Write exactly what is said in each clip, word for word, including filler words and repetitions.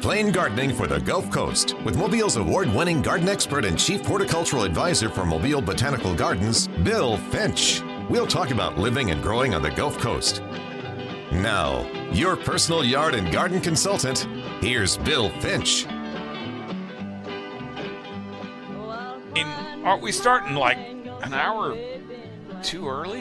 Plain Gardening for the Gulf Coast with Mobile's award-winning garden expert and chief horticultural advisor for Mobile Botanical Gardens, Bill Finch. We'll talk about living and growing on the Gulf Coast. Now, your personal yard and garden consultant, here's Bill Finch. And aren't we starting like an hour too early?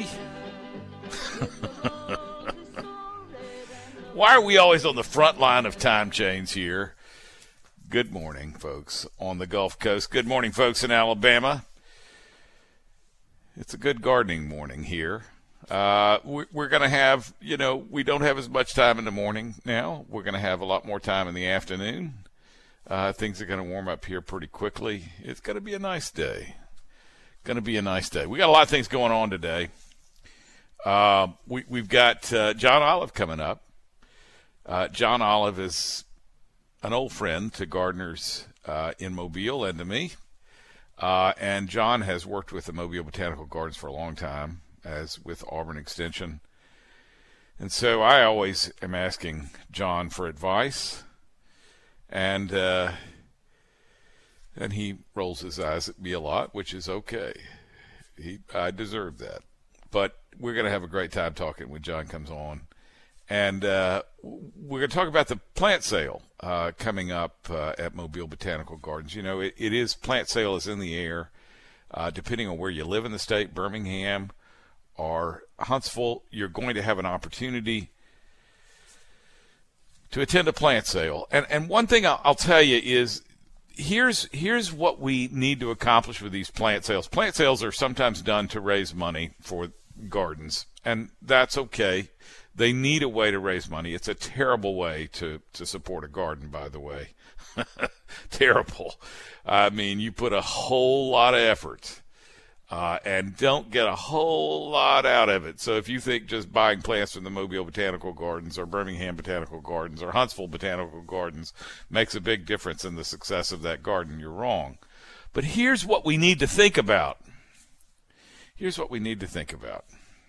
Why are we always on the front line of time change here? Good morning, folks on the Gulf Coast. Good morning, folks in Alabama. It's a good gardening morning here. Uh, we're going to have, you know, we don't have as much time in the morning now. We're going to have a lot more time in the afternoon. Uh, things are going to warm up here pretty quickly. It's going to be a nice day. Going to be a nice day. We got a lot of things going on today. Uh, we, we've got uh, John Olive coming up. Uh, John Olive is an old friend to gardeners uh, in Mobile and to me. Uh, and John has worked with the Mobile Botanical Gardens for a long time, as with Auburn Extension. And so I always am asking John for advice. And uh, and he rolls his eyes at me a lot, which is okay. He I deserve that. But we're going to have a great time talking when John comes on. And uh, we're going to talk about the plant sale uh, coming up uh, at Mobile Botanical Gardens. You know, it, it is, plant sale is in the air. Uh, depending on where you live in the state, Birmingham or Huntsville, you're going to have an opportunity to attend a plant sale. And and one thing I'll, I'll tell you is, here's here's what we need to accomplish with these plant sales. Plant sales are sometimes done to raise money for gardens, and that's okay. They need a way to raise money. It's a terrible way to, to support a garden, by the way. Terrible. I mean, you put a whole lot of effort uh, and don't get a whole lot out of it. So if you think just buying plants from the Mobile Botanical Gardens or Birmingham Botanical Gardens or Huntsville Botanical Gardens makes a big difference in the success of that garden, you're wrong. But here's what we need to think about. Here's what we need to think about.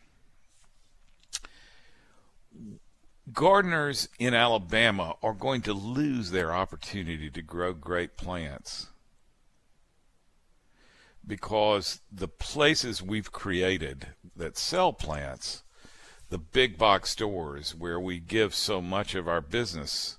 Gardeners in Alabama are going to lose their opportunity to grow great plants because the places we've created that sell plants, the big box stores where we give so much of our business,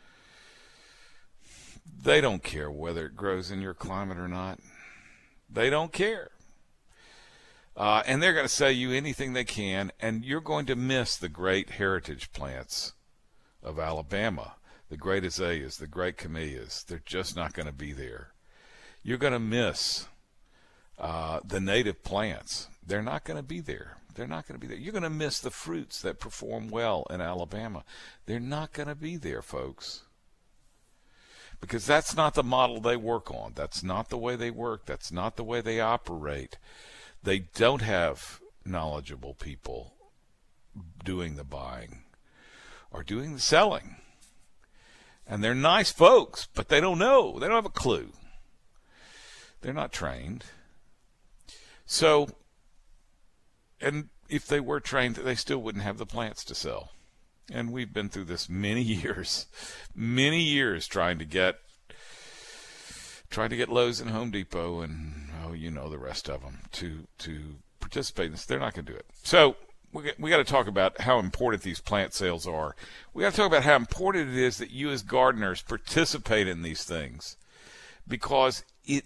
they don't care whether it grows in your climate or not. They don't care. Uh, and they're going to sell you anything they can, and you're going to miss the great heritage plants of Alabama, the great azaleas, the great camellias. They're just not going to be there. You're going to miss uh, the native plants. They're not going to be there. They're not going to be there. You're going to miss the fruits that perform well in Alabama. They're not going to be there, folks, because that's not the model they work on. That's not the way they work. That's not the way they operate. They don't have knowledgeable people doing the buying or doing the selling. And they're nice folks, but they don't know. They don't have a clue. They're not trained. So, and if they were trained, they still wouldn't have the plants to sell. And we've been through this many years, many years trying to get trying to get Lowe's and Home Depot and, oh, you know, the rest of them to to participate in this. They're not going to do it. So we we got to talk about how important these plant sales are. We got to talk about how important it is that you as gardeners participate in these things, because it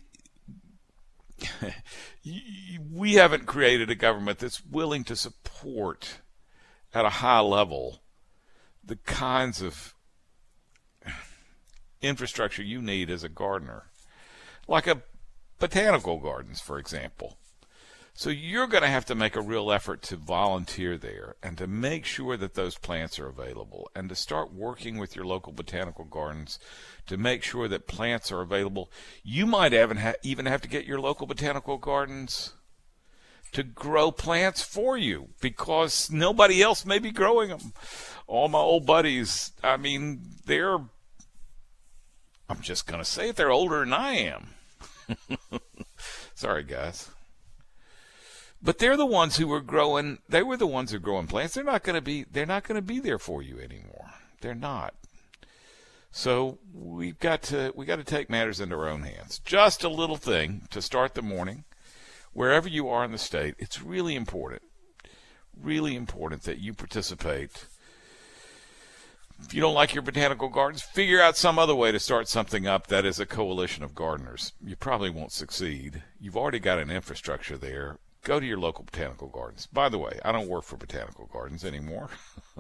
we haven't created a government that's willing to support at a high level the kinds of infrastructure you need as a gardener, like a botanical gardens, for example. So you're going to have to make a real effort to volunteer there and to make sure that those plants are available, and to start working with your local botanical gardens to make sure that plants are available. You might even, ha- even have to get your local botanical gardens to grow plants for you, because nobody else may be growing them. All my old buddies, I mean, they're, I'm just going to say it, they're older than I am. Sorry, guys. But they're the ones who were growing, they were the ones who were growing plants. They're not going to be, they're not going to be there for you anymore. They're not. So we've got to we got to take matters into our own hands. Just a little thing to start the morning, wherever you are in the state. It's really important, really important that you participate. If you don't like your botanical gardens, figure out some other way to start something up that is a coalition of gardeners. You probably won't succeed. You've already got an infrastructure there. Go to your local botanical gardens. By the way, I don't work for botanical gardens anymore.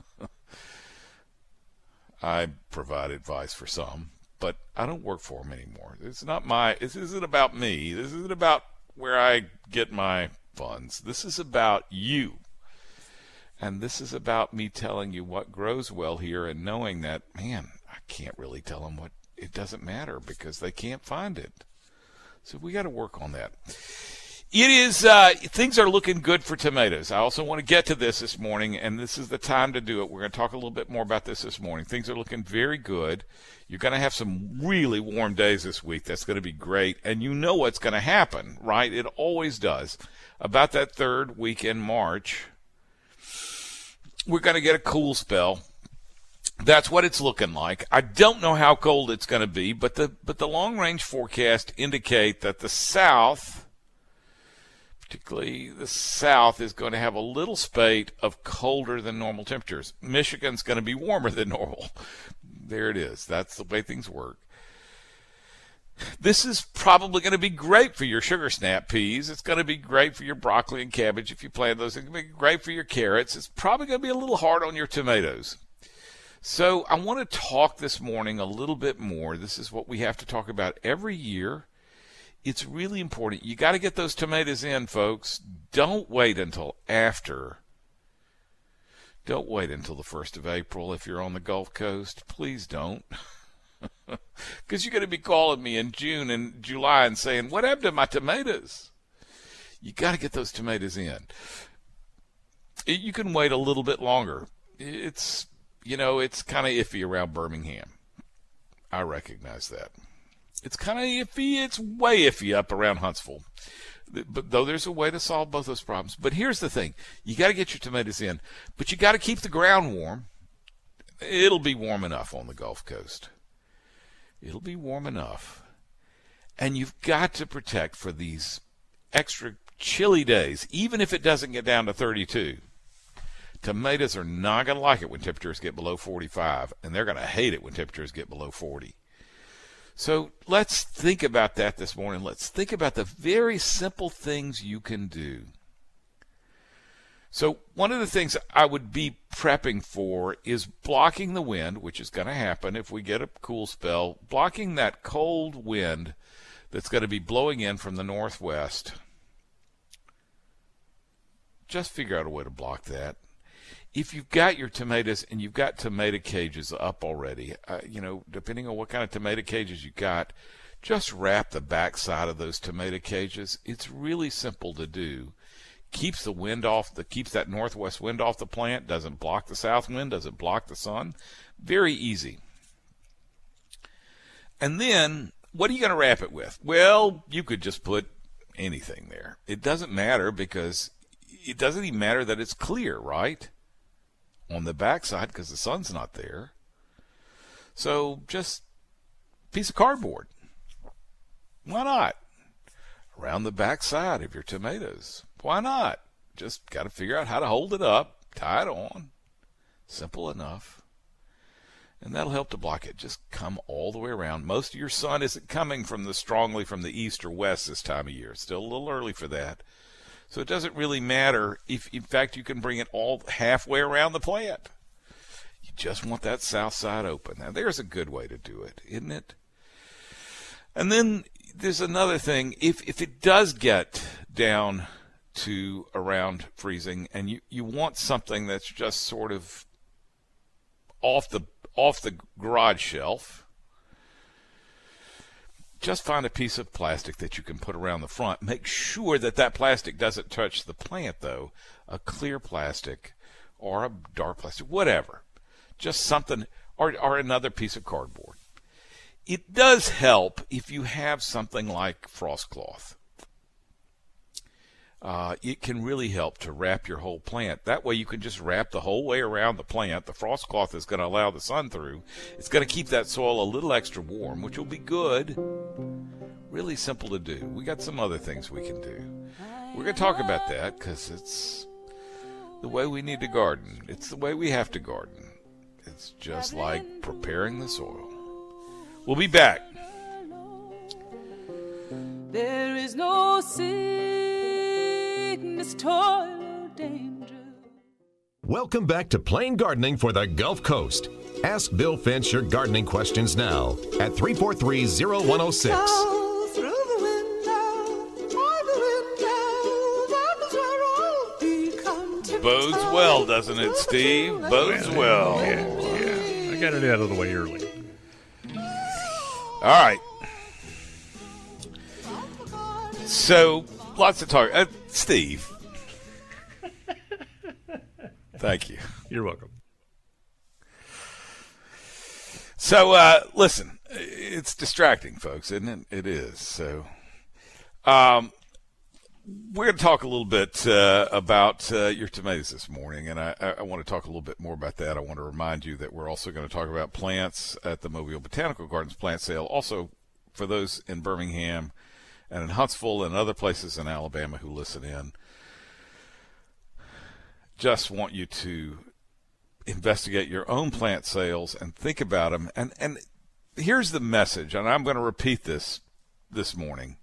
I provide advice for some, but I don't work for them anymore. It's not my, this isn't about me. This isn't about where I get my funds. This is about you. And this is about me telling you what grows well here and knowing that, man, I can't really tell them what, it doesn't matter because they can't find it. So we got to work on that. It is, uh, things are looking good for tomatoes. I also want to get to this this morning, and this is the time to do it. We're going to talk a little bit more about this this morning. Things are looking very good. You're going to have some really warm days this week. That's going to be great. And you know what's going to happen, right? It always does. About that third week in March, we're going to get a cool spell. That's what it's looking like. I don't know how cold it's going to be, but the but the long-range forecast indicate that the south, particularly the south, is going to have a little spate of colder than normal temperatures. Michigan's going to be warmer than normal. There it is. That's the way things work. This is probably going to be great for your sugar snap peas. It's going to be great for your broccoli and cabbage if you plant those. It's going to be great for your carrots. It's probably going to be a little hard on your tomatoes. So I want to talk this morning a little bit more. This is what we have to talk about every year. It's really important. You got to get those tomatoes in, folks. Don't wait until after. Don't wait until the first of April if you're on the Gulf Coast. Please don't. Because you're going to be calling me in June and July and saying, what happened to my tomatoes? You got to get those tomatoes in. You can wait a little bit longer. It's, you know, it's kind of iffy around Birmingham. I recognize that. It's kind of iffy. It's way iffy up around Huntsville. But though there's a way to solve both those problems. But here's the thing. You got to get your tomatoes in. But you got to keep the ground warm. It'll be warm enough on the Gulf Coast. It'll be warm enough. And you've got to protect for these extra chilly days, even if it doesn't get down to thirty-two. Tomatoes are not going to like it when temperatures get below forty-five, and they're going to hate it when temperatures get below forty. So let's think about that this morning. Let's think about the very simple things you can do. So one of the things I would be prepping for is blocking the wind, which is going to happen if we get a cool spell, blocking that cold wind that's going to be blowing in from the northwest. Just figure out a way to block that. If you've got your tomatoes and you've got tomato cages up already, uh, you know, depending on what kind of tomato cages you got, just wrap the back side of those tomato cages. It's really simple to do. Keeps the wind off, the keeps that northwest wind off the plant, doesn't block the south wind, doesn't block the sun. Very easy. And then, what are you going to wrap it with? Well, you could just put anything there. It doesn't matter because it doesn't even matter that it's clear, right? On the backside because the sun's not there. So just a piece of cardboard. Why not? Around the backside of your tomatoes. Why not? Just got to figure out how to hold it up, tie it on. Simple enough. And that'll help to block it. Just come all the way around. Most of your sun isn't coming from the strongly from the east or west this time of year. It's still a little early for that. So it doesn't really matter if, in fact, you can bring it all halfway around the plant. You just want that south side open. Now, there's a good way to do it, isn't it? And then there's another thing. If if it does get down to around freezing and you, you want something that's just sort of off the off the garage shelf, just find a piece of plastic that you can put around the front. Make sure that that plastic doesn't touch the plant, though. A clear plastic or a dark plastic, whatever. Just something, or, or another piece of cardboard. It does help if you have something like frost cloth. uh, it can really help to wrap your whole plant. That way you can just wrap the whole way around the plant. The frost cloth is going to allow the sun through. It's going to keep that soil a little extra warm, which will be good. Really simple to do. We got some other things we can do. We're going to talk about that because it's the way we need to garden. It's the way we have to garden. It's just like preparing the soil. We'll be back. There is no sickness, toil, or danger. Welcome back to Plain Gardening for the Gulf Coast. Ask Bill Finch your gardening questions now at three four three, zero one zero six. Bodes well, doesn't it, Steve? Bodes well. Yeah, yeah. I got it out of the way early. All right. So, lots of talk. Uh, Steve. Thank you. You're welcome. So, uh, listen, it's distracting, folks, isn't it? It is. So, um, we're going to talk a little bit uh, about uh, your tomatoes this morning, and I, I want to talk a little bit more about that. I want to remind you that we're also going to talk about plants at the Mobile Botanical Gardens plant sale. Also, for those in Birmingham and in Huntsville and other places in Alabama who listen in, just want you to investigate your own plant sales and think about them. And, and here's the message, and I'm going to repeat this this morning.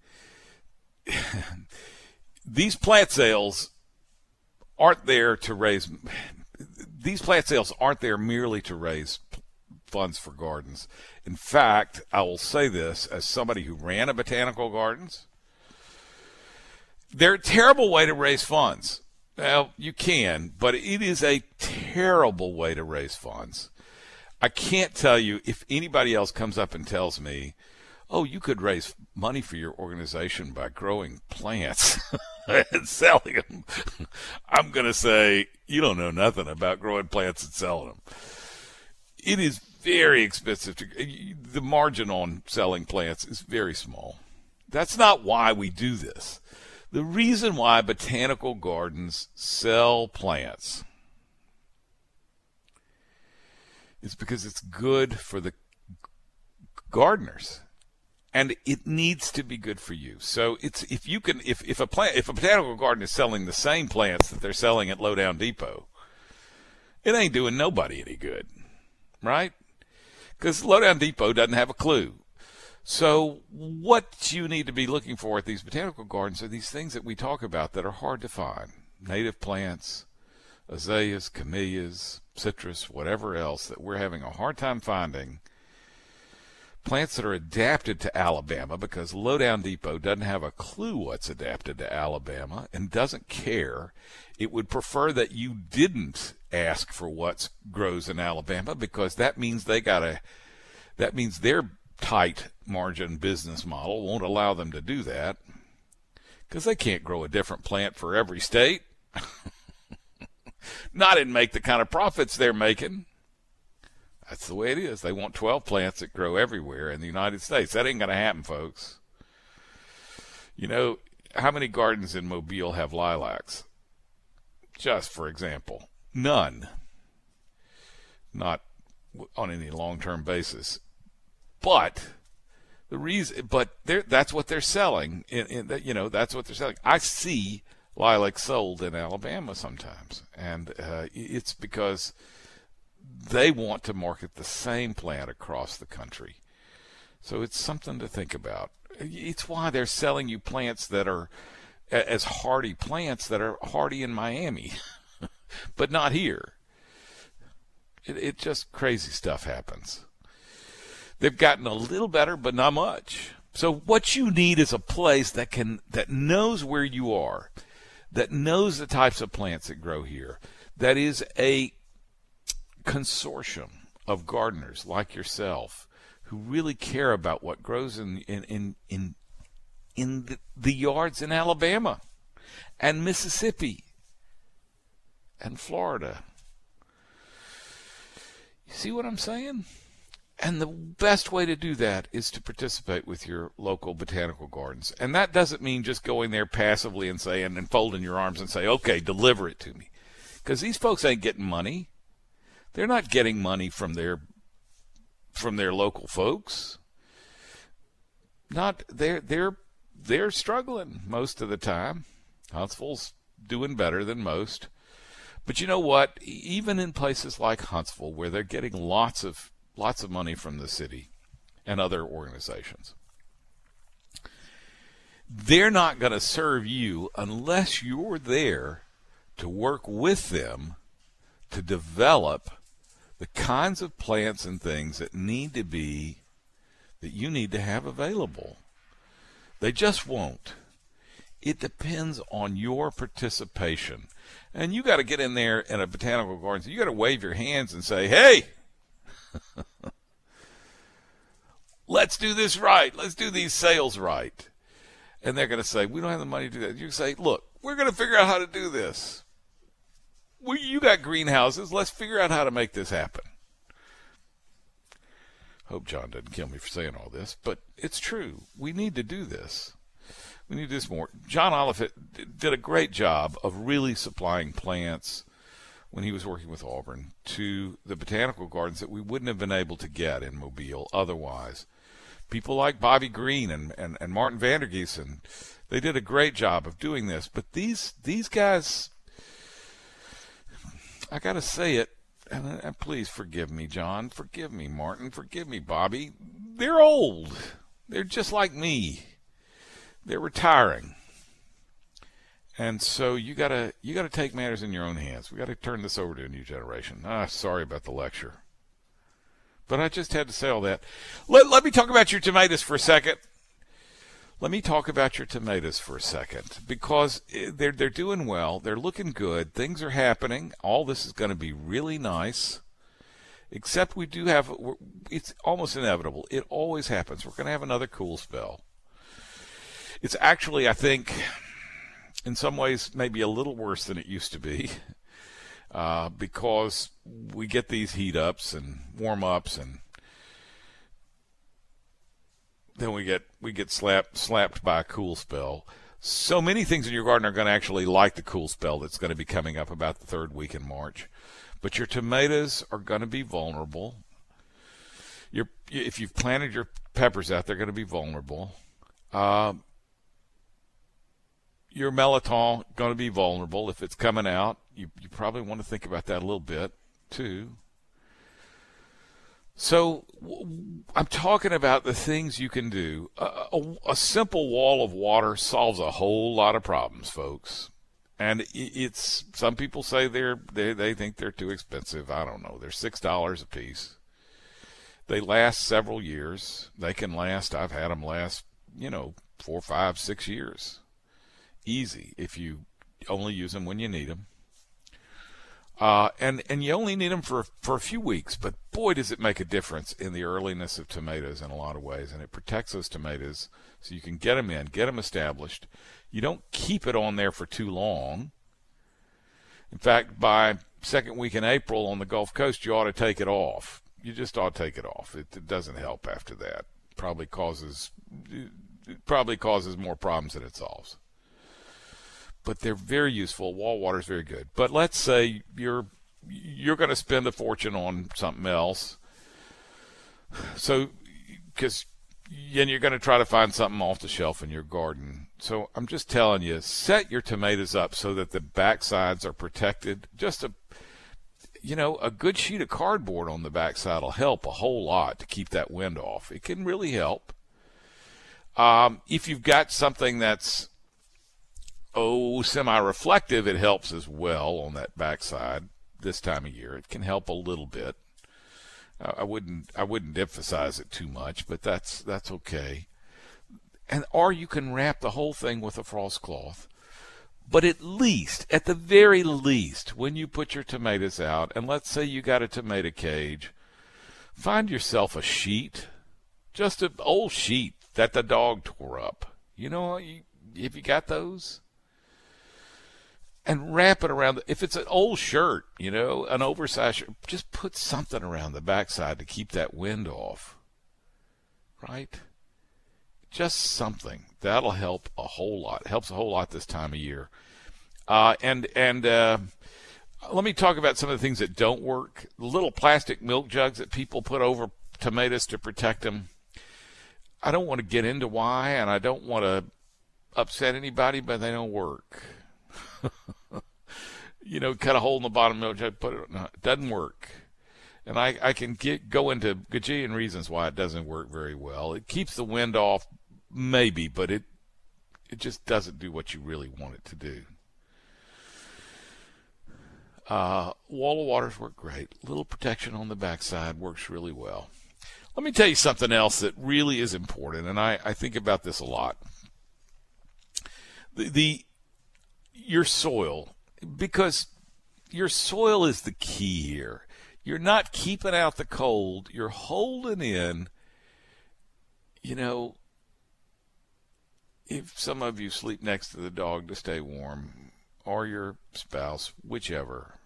These plant sales aren't there to raise these plant sales aren't there merely to raise funds for gardens. In fact, I will say this as somebody who ran a botanical gardens, they're a terrible way to raise funds. Well, you can, but it is a terrible way to raise funds. I can't tell you if anybody else comes up and tells me, oh, you could raise money for your organization by growing plants and selling them. I'm going to say, you don't know nothing about growing plants and selling them. It is very expensive. To, the margin on selling plants is very small. That's not why we do this. The reason why botanical gardens sell plants is because it's good for the gardeners. And it needs to be good for you. So it's if you can if, if a plant if a botanical garden is selling the same plants that they're selling at Lowdown Depot, it ain't doing nobody any good, right? Because Lowdown Depot doesn't have a clue. So what you need to be looking for at these botanical gardens are these things that we talk about that are hard to find: native plants, azaleas, camellias, citrus, whatever else that we're having a hard time finding. Plants that are adapted to Alabama, because Lowdown Depot doesn't have a clue what's adapted to Alabama and doesn't care. It would prefer that you didn't ask for what grows in Alabama, because that means they gotta. That means their tight margin business model won't allow them to do that, because they can't grow a different plant for every state. Not and make the kind of profits they're making. That's the way it is. They want twelve plants that grow everywhere in the United States. That ain't going to happen, folks. You know, how many gardens in Mobile have lilacs? Just for example, none. Not on any long-term basis. But the reason, but that's what they're selling. In, in you know, that's what they're selling. I see lilacs sold in Alabama sometimes, and uh, it's because they want to market the same plant across the country. So it's something to think about. It's why they're selling you plants that are as hardy plants that are hardy in Miami, but not here. It, it just crazy stuff happens. They've gotten a little better, but not much. So what you need is a place that can that knows where you are, that knows the types of plants that grow here, that is a consortium of gardeners like yourself who really care about what grows in in in in, in the, the yards in Alabama and Mississippi and Florida. You see what I'm saying? And the best way to do that is to participate with your local botanical gardens. And that doesn't mean just going there passively and saying and folding your arms and say, okay, deliver it to me. Because these folks ain't getting money. They're not getting money from their from their local folks. Not they're they're they're struggling most of the time. Huntsville's doing better than most. But you know what? Even in places like Huntsville, where they're getting lots of lots of money from the city and other organizations, they're not going to serve you unless you're there to work with them to develop the kinds of plants and things that need to be, that you need to have available. They just won't. It depends on your participation. And you got to get in there in a botanical garden. You got to wave your hands and say, hey, let's do this right. Let's do these sales right. And they're going to say, we don't have the money to do that. You say, look, we're going to figure out how to do this. We, you got greenhouses. Let's figure out how to make this happen. Hope John doesn't kill me for saying all this, but it's true. We need to do this. We need to do this more. John Oliphant did a great job of really supplying plants when he was working with Auburn to the botanical gardens that we wouldn't have been able to get in Mobile otherwise. People like Bobby Green and, and, and Martin Vandergeesen, they did a great job of doing this. But these these guys, I got to say it, and, and please forgive me, John. Forgive me, Martin. Forgive me, Bobby. They're old. They're just like me. They're retiring. And so you gotta you gotta take matters in your own hands. We gotta turn this over to a new generation. Ah, sorry about the lecture. But I just had to say all that. Let, let me talk about your tomatoes for a second. Let me talk about your tomatoes for a second. Because they're they're doing well. They're looking good. Things are happening. All this is going to be really nice. Except we do have, it's almost inevitable. It always happens. We're going to have another cool spell. It's actually, I think, in some ways maybe a little worse than it used to be. Uh, because we get these heat ups and warm ups, and then we get we get slapped slapped by a cool spell. So many things in your garden are going to actually like the cool spell that's going to be coming up about the third week in March. But your tomatoes are going to be vulnerable. Your if you've planted your peppers out, they're going to be vulnerable. Uh, your melitol going to be vulnerable if it's coming out. You, you probably want to think about that a little bit, too. So w- I'm talking about the things you can do. A, a, a simple wall of water solves a whole lot of problems, folks. And it, it's some people say they're they, they think they're too expensive. I don't know. They're six dollars a piece. They last several years. They can last. I've had them last, you know, four, five, six years. Easy if you only use them when you need them. Uh, and, and you only need them for, for a few weeks, but boy, does it make a difference in the earliness of tomatoes in a lot of ways. And it protects those tomatoes so you can get them in, get them established. You don't keep it on there for too long. In fact, by second week in April on the Gulf Coast, you ought to take it off. You just ought to take it off. It, it doesn't help after that. Probably causes, it probably causes more problems than it solves. But they're very useful. Wall water is very good. But let's say you're you're going to spend a fortune on something else. So, because and you're going to try to find something off the shelf in your garden. So I'm just telling you, set your tomatoes up so that the backsides are protected. Just a, you know, a good sheet of cardboard on the backside will help a whole lot to keep that wind off. It can really help. Um, if you've got something that's Oh, semi-reflective, it helps as well on that backside this time of year. It can help a little bit. Uh, I wouldn't I wouldn't emphasize it too much, but that's that's okay. And or you can wrap the whole thing with a frost cloth. But at least, at the very least, when you put your tomatoes out, and let's say you got a tomato cage, find yourself a sheet, just an old sheet that the dog tore up. You know, you, if you got those. and wrap it around. The, if it's an old shirt, you know, an oversized shirt, just put something around the backside to keep that wind off, right? Just something. That'll help a whole lot. It helps a whole lot this time of year. Uh, and and uh, let me talk about some of the things that don't work. The little plastic milk jugs that people put over tomatoes to protect them. I don't want to get into why, and I don't want to upset anybody, but they don't work. You know, cut a hole in the bottom milk jug, put it. No, it doesn't work. And I, I can get go into gajillion reasons why it doesn't work very well. It keeps the wind off, maybe, but it it just doesn't do what you really want it to do. Uh, wall of waters work great. Little protection on the backside works really well. Let me tell you something else that really is important, and I, I think about this a lot. The, the your soil, because your soil is the key here. You're not keeping out the cold. You're holding in, you know, if some of you sleep next to the dog to stay warm, or your spouse, whichever.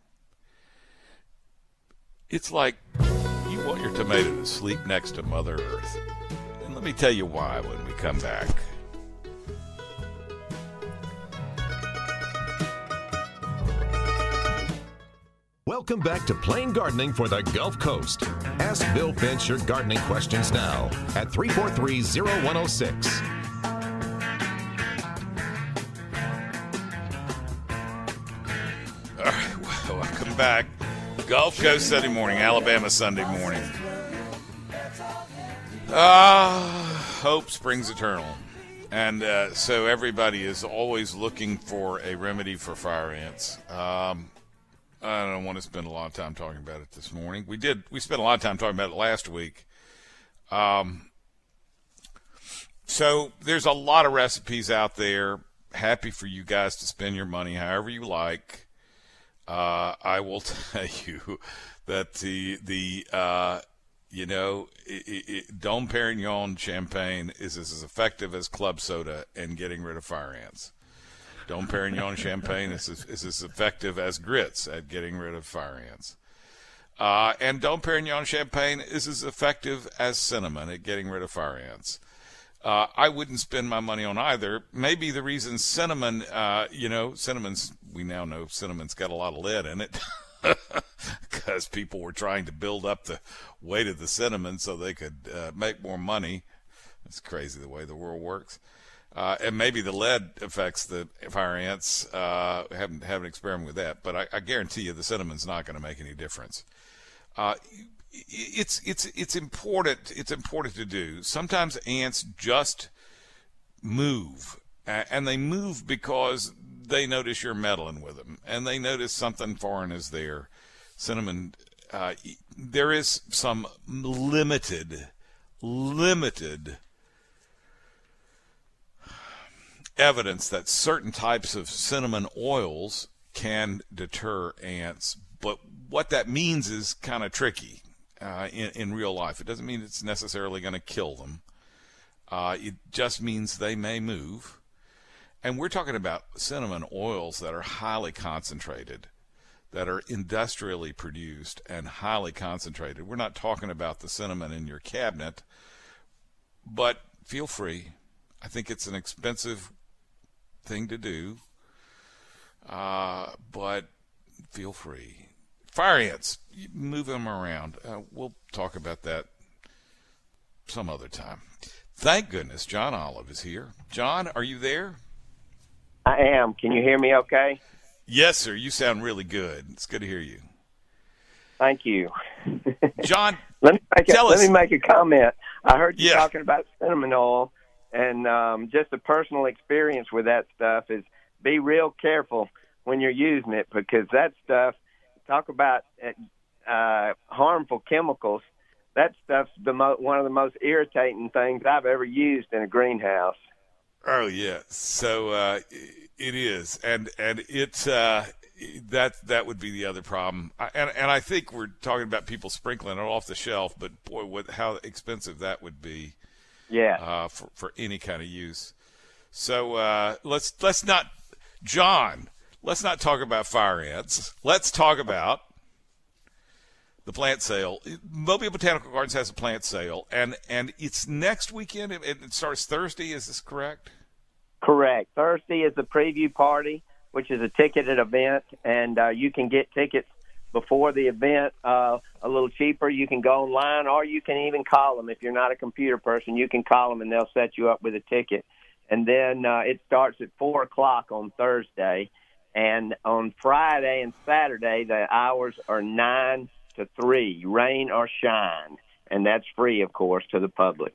It's like you want your tomato to sleep next to Mother Earth. And let me tell you why when we come back. Welcome back to Plain Gardening for the Gulf Coast. Ask Bill Finch your gardening questions now at three four three, oh one oh six. All right, well, welcome back. Gulf Coast Sunday morning, Alabama Sunday morning. Ah, uh, hope springs eternal. And uh, so everybody is always looking for a remedy for fire ants. Um, I don't want to spend a lot of time talking about it this morning. We did. We spent a lot of time talking about it last week. Um, so there's a lot of recipes out there. Happy for you guys to spend your money however you like. Uh, I will tell you that the the uh, you know it, it, Dom Perignon champagne is as effective as club soda in getting rid of fire ants. Dom Perignon champagne is, is as effective as grits at getting rid of fire ants. Uh, and Dom Perignon champagne is as effective as cinnamon at getting rid of fire ants. Uh, I wouldn't spend my money on either. Maybe the reason cinnamon, uh, you know, cinnamon's, we now know cinnamon's got a lot of lead in it because people were trying to build up the weight of the cinnamon so they could uh, make more money. It's crazy the way the world works. Uh, and maybe the lead affects the fire ants. Uh, haven't haven't experimented with that, but I, I guarantee you the cinnamon's not going to make any difference. Uh, it's it's it's important. It's important to do. Sometimes ants just move, and they move because they notice you're meddling with them, and they notice something foreign is there. Cinnamon. Uh, there is some limited, limited. evidence that certain types of cinnamon oils can deter ants, but what that means is kind of tricky uh, in, in real life. It doesn't mean it's necessarily going to kill them. Uh, it just means they may move. And we're talking about cinnamon oils that are highly concentrated, that are industrially produced and highly concentrated. We're not talking about the cinnamon in your cabinet, but feel free. I think it's an expensive thing to do, uh, but feel free. Fire ants, move them around. Uh, we'll talk about that some other time. Thank goodness John Olive is here. John, are you there? I am. Can you hear me okay? Yes, sir. You sound really good. It's good to hear you. Thank you. John, let me make a, tell let us. me make a comment. I heard you Yeah. talking about cinnamon oil. And um, just a personal experience with that stuff is be real careful when you're using it, because that stuff, talk about uh, harmful chemicals, that stuff's the mo- one of the most irritating things I've ever used in a greenhouse. Oh, yeah. So uh, it is. And and it's uh, that that would be the other problem. I, and, and I think we're talking about people sprinkling it off the shelf, but boy, what, how expensive that would be. Yeah. Uh, for, for any kind of use. So uh, let's let's not, John, let's not talk about fire ants. Let's talk about the plant sale. Mobile Botanical Gardens has a plant sale, and, and it's next weekend. It, it starts Thursday. Is this correct? Correct. Thursday is the preview party, which is a ticketed event, and uh, you can get tickets before the event uh, a little cheaper. You can go online, or you can even call them. If you're not a computer person, you can call them, and they'll set you up with a ticket. And then uh, it starts at four o'clock on Thursday, and on Friday and Saturday, the hours are nine to three, rain or shine, and that's free, of course, to the public.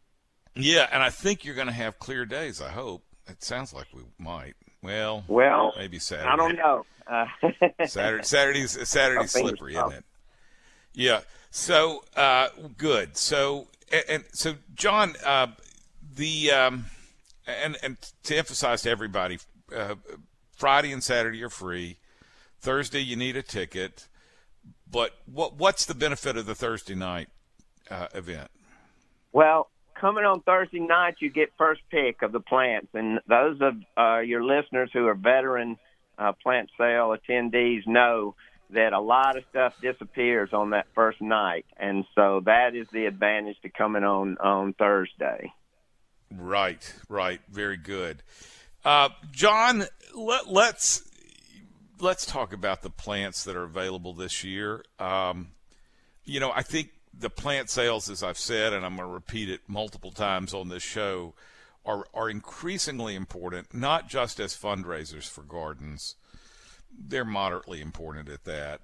Yeah, and I think you're going to have clear days, I hope. It sounds like we might. Well, well maybe Saturday. I don't know. Uh, Saturday, Saturday's, Saturday's slippery, isn't it? Yeah. So, uh, good. So, and, and so, John, uh, the um, and and to emphasize to everybody, uh, Friday and Saturday are free. Thursday, you need a ticket. But what what's the benefit of the Thursday night uh, event? Well, coming on Thursday night, you get first pick of the plants, and those of uh, your listeners who are veteran uh, plant sale attendees know that a lot of stuff disappears on that first night, and so that is the advantage to coming on on Thursday. Right, right, very good, uh, John. Let, let's. Let's talk about the plants that are available this year. Um, you know, I think the plant sales, as I've said, and I'm going to repeat it multiple times on this show, are, are increasingly important, not just as fundraisers for gardens. They're moderately important at that.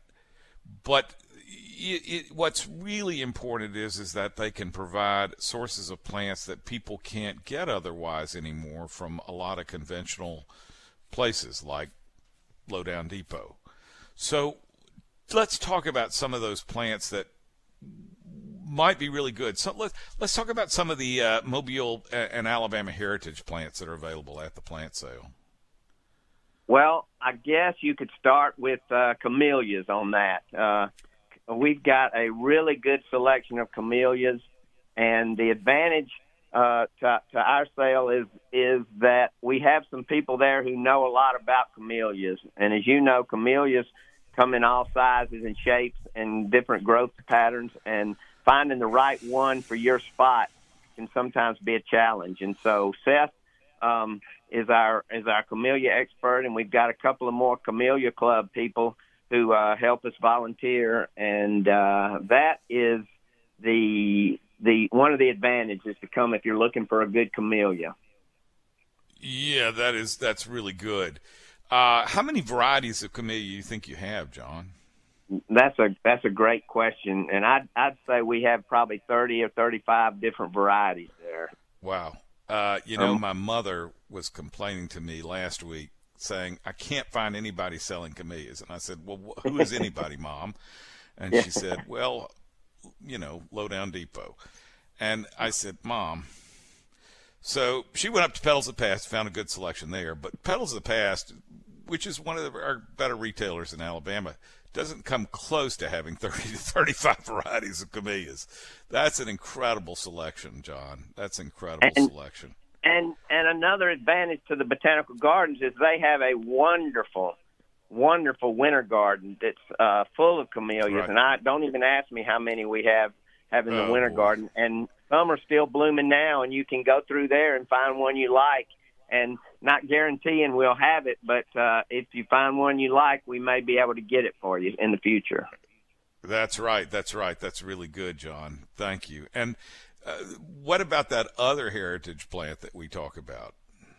But it, it, what's really important is, is that they can provide sources of plants that people can't get otherwise anymore from a lot of conventional places like Lowdown Depot. So let's talk about some of those plants that might be really good. So let's let's talk about some of the uh, Mobile and Alabama heritage plants that are available at the plant sale. Well, I guess you could start with uh, camellias on that. Uh, we've got a really good selection of camellias, and the advantage Uh, to, to our sale is is that we have some people there who know a lot about camellias. And as you know, camellias come in all sizes and shapes and different growth patterns, and finding the right one for your spot can sometimes be a challenge. And so Seth um, is our is our camellia expert, and we've got a couple of more Camellia Club people who uh, help us volunteer, and uh, that is the The one of the advantages to come if you're looking for a good camellia. Yeah, that is that's really good. Uh, how many varieties of camellia do you think you have, John? That's a that's a great question, and I'd I'd say we have probably thirty or thirty-five different varieties there. Wow. Uh, you know, Um, my mother was complaining to me last week, saying I can't find anybody selling camellias, and I said, "Well, wh- who is anybody, Mom?" And she said, "Well, you know, Lowdown Depot." And I said, "Mom." So she went up to Petals of the Past, found a good selection there. But Petals of the Past, which is one of the, our better retailers in Alabama, doesn't come close to having thirty to thirty-five varieties of camellias. That's an incredible selection, John. That's incredible And- selection. And and another advantage to the Botanical Gardens is they have a wonderful, wonderful winter garden that's uh, full of camellias. Right. And I don't even ask me how many we have have in the Oh, winter boy. garden. And some are still blooming now, and you can go through there and find one you like. And not guaranteeing we'll have it, but uh, if you find one you like, we may be able to get it for you in the future. That's right. That's right. That's really good, John. Thank you. And uh, what about that other heritage plant that we talk about?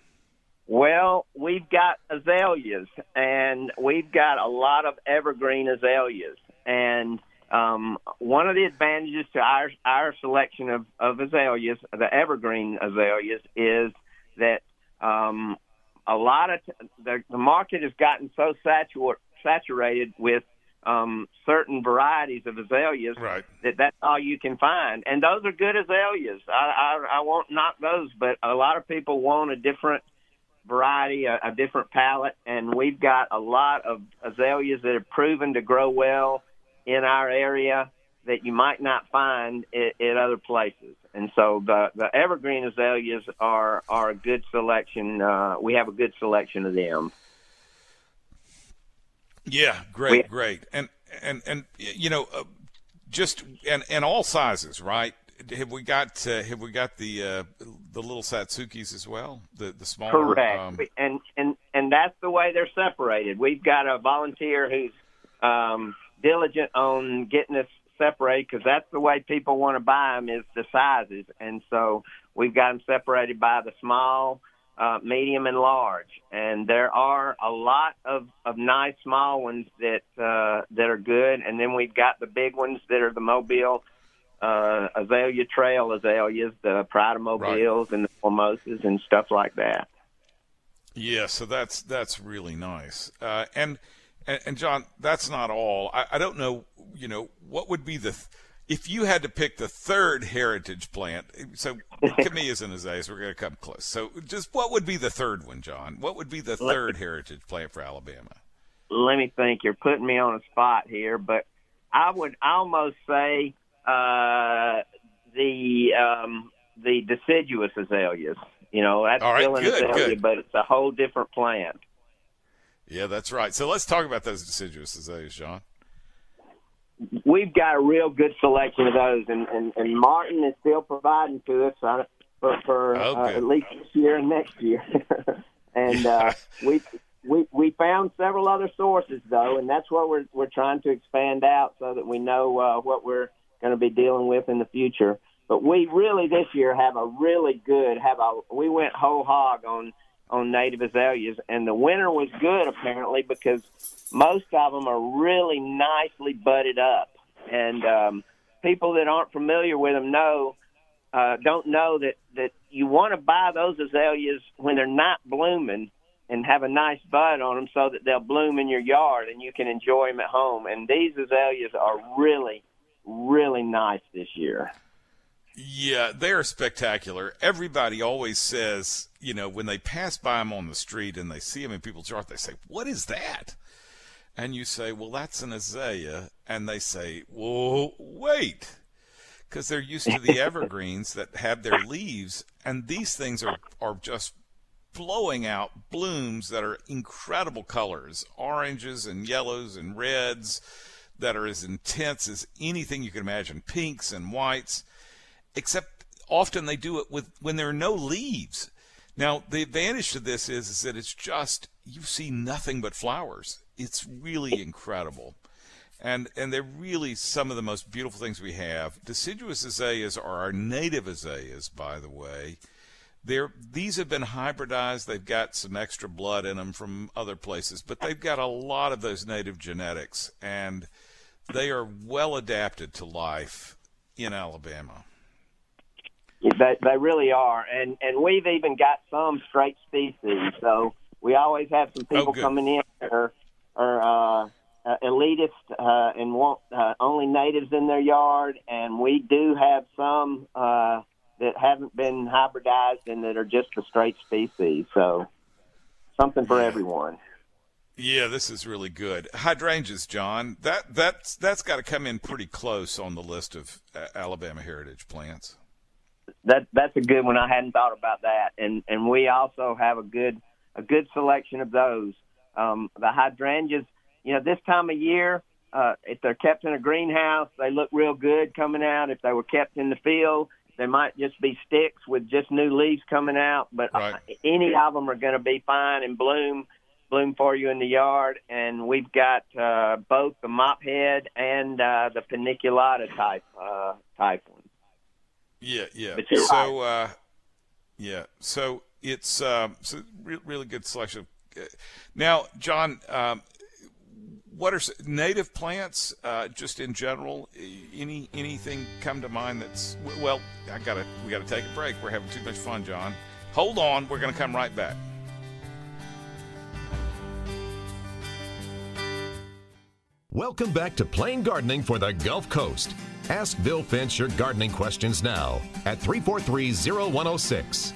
Well, we've got azaleas, and we've got a lot of evergreen azaleas. And um, one of the advantages to our our selection of, of azaleas, the evergreen azaleas, is that um, a lot of t- the, the market has gotten so satur- saturated with um, certain varieties of azaleas Right. that that's all you can find. And those are good azaleas. I, I, I won't knock those, but a lot of people want a different variety, a, a different palette, and we've got a lot of azaleas that have proven to grow well in our area that you might not find at, at other places. And so the, the evergreen azaleas are, are a good selection. Uh, we have a good selection of them. Yeah, great, We, great, and and and you know, uh, just and and all sizes, right? Have we got uh, have we got the uh, the little Satsukis as well? The the smaller. Correct, Um, We- and and and that's the way they're separated. We've got a volunteer who's um, diligent on getting us separated because that's the way people want to buy them is the sizes, and so we've got them separated by the small, uh, medium, and large. And there are a lot of, of nice small ones that uh, that are good, and then we've got the big ones that are the Mobile uh, Azalea Trail azaleas, the Pride of Mobiles, right. and the Formosas and stuff like that. Yeah, so that's that's really nice. Uh, and, and and John, that's not all. I, I don't know. You know, what would be the th- if you had to pick the third heritage plant? So camellias and azaleas, we're going to come close. So just what would be the third one, John? What would be the third let, heritage plant for Alabama? Let me think. You're putting me on a spot here, but I would almost say uh, the um, the deciduous azaleas. You know, that's all right, still an good, azalea, good. but it's a whole different plant. Yeah, that's right. So let's talk about those deciduous azaleas, John. We've got a real good selection of those, and, and, and Martin is still providing to us on, for, for oh, uh, at least this year and next year. and yeah. uh, we we we found several other sources though, and that's what we're we're trying to expand out so that we know uh, what we're going to be dealing with in the future. But we really this year have a really good have a we went whole hog on on native azaleas, and the winter was good apparently because most of them are really nicely budded up, and um, people that aren't familiar with them know uh, don't know that, that you want to buy those azaleas when they're not blooming and have a nice bud on them so that they'll bloom in your yard and you can enjoy them at home. And these azaleas are really, really nice this year. Yeah, they're spectacular. Everybody always says, you know, when they pass by them on the street and they see them in people's yard, they say, "What is that?" And you say, "Well, that's an azalea." And they say, "Whoa, wait," because they're used to the evergreens that have their leaves, and these things are, are just blowing out blooms that are incredible colors, oranges and yellows and reds that are as intense as anything you can imagine, pinks and whites. Except often they do it with when there are no leaves. Now, the advantage to this is, is that it's just, you see nothing but flowers. It's really incredible. And and they're really some of the most beautiful things we have. Deciduous azaleas are our native azaleas, by the way. They're, these have been hybridized. They've got some extra blood in them from other places, but they've got a lot of those native genetics, and they are well adapted to life in Alabama. They, they really are, and and we've even got some straight species. So we always have some people oh, coming in that are, are uh, uh, elitist uh, and want uh, only natives in their yard, and we do have some uh, that haven't been hybridized and that are just the straight species. So something for yeah. everyone. Yeah, this is really good. Hydrangeas, John. That that's that's got to come in pretty close on the list of uh, Alabama heritage plants. That that's a good one. I hadn't thought about that, and and we also have a good a good selection of those. Um, the hydrangeas, you know, this time of year, uh, if they're kept in a greenhouse, they look real good coming out. If they were kept in the field, they might just be sticks with just new leaves coming out. But right. uh, any of them are going to be fine and bloom bloom for you in the yard. And we've got uh, both the mop head and uh, the paniculata type uh, type one. Yeah, yeah. So, so, uh, yeah. So it's um, so re- really good selection. Now, John, um, what are native plants uh, just in general? Any anything come to mind that's well? I gotta we gotta take a break. We're having too much fun, John. Hold on. We're gonna come right back. Welcome back to Plain Gardening for the Gulf Coast. Ask Bill Finch your gardening questions now at three four three, zero one zero six.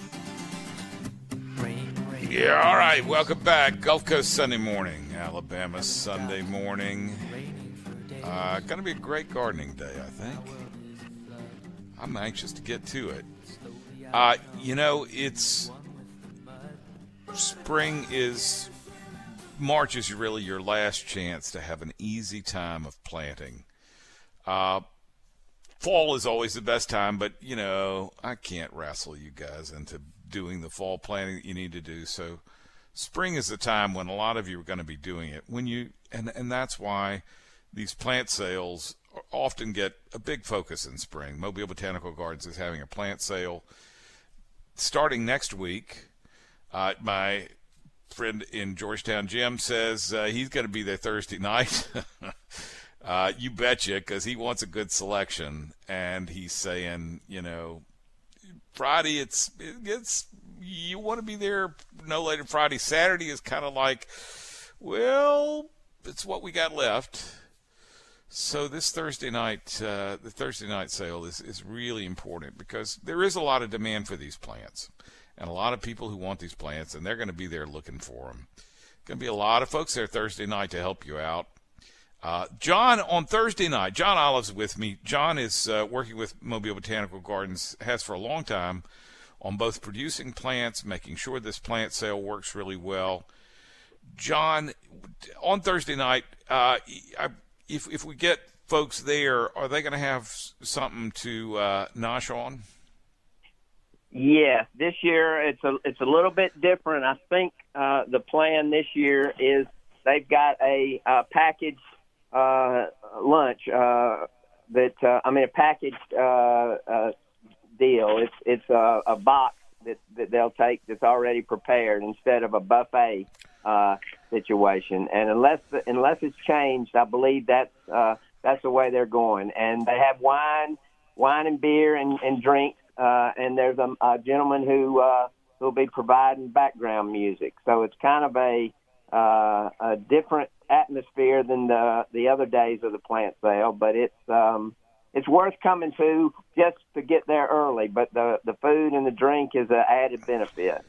Yeah, all right. Welcome back. Gulf Coast Sunday morning, Alabama Sunday morning. Uh, going to be a great gardening day, I think. I'm anxious to get to it. Uh, you know, it's spring is March is really your last chance to have an easy time of planting. Uh, fall is always the best time, but, you know, I can't wrestle you guys into doing the fall planting that you need to do. So spring is the time when a lot of you are going to be doing it. When you and, and that's why these plant sales often get a big focus in spring. Mobile Botanical Gardens is having a plant sale starting next week. Uh, my friend in Georgetown, Jim, says uh, he's going to be there Thursday night. uh, you betcha, because he wants a good selection. And he's saying, you know, Friday, it's it's you want to be there no later Friday. Saturday is kind of like, well, it's what we got left. So this Thursday night, uh, the Thursday night sale is, is really important because there is a lot of demand for these plants and a lot of people who want these plants, and they're going to be there looking for them. Going to be a lot of folks there Thursday night to help you out. Uh, John, on Thursday night, John Olive's with me. John is uh, working with Mobile Botanical Gardens, has for a long time, on both producing plants, making sure this plant sale works really well. John, on Thursday night, uh, I If if we get folks there, are they going to have something to uh, nosh on? Yeah, this year it's a it's a little bit different. I think uh, the plan this year is they've got a, a packaged uh, lunch uh, that uh, I mean a packaged uh, uh, deal. It's it's a, a box that, that they'll take that's already prepared instead of a buffet uh, situation. And unless unless it's changed, I believe that's uh, that's the way they're going. And they have wine, wine and beer and, and drinks. Uh, and there's a, a gentleman who uh, will be providing background music. So it's kind of a uh, a different atmosphere than the the other days of the plant sale. But it's um, it's worth coming to just to get there early. But the the food and the drink is an added benefit.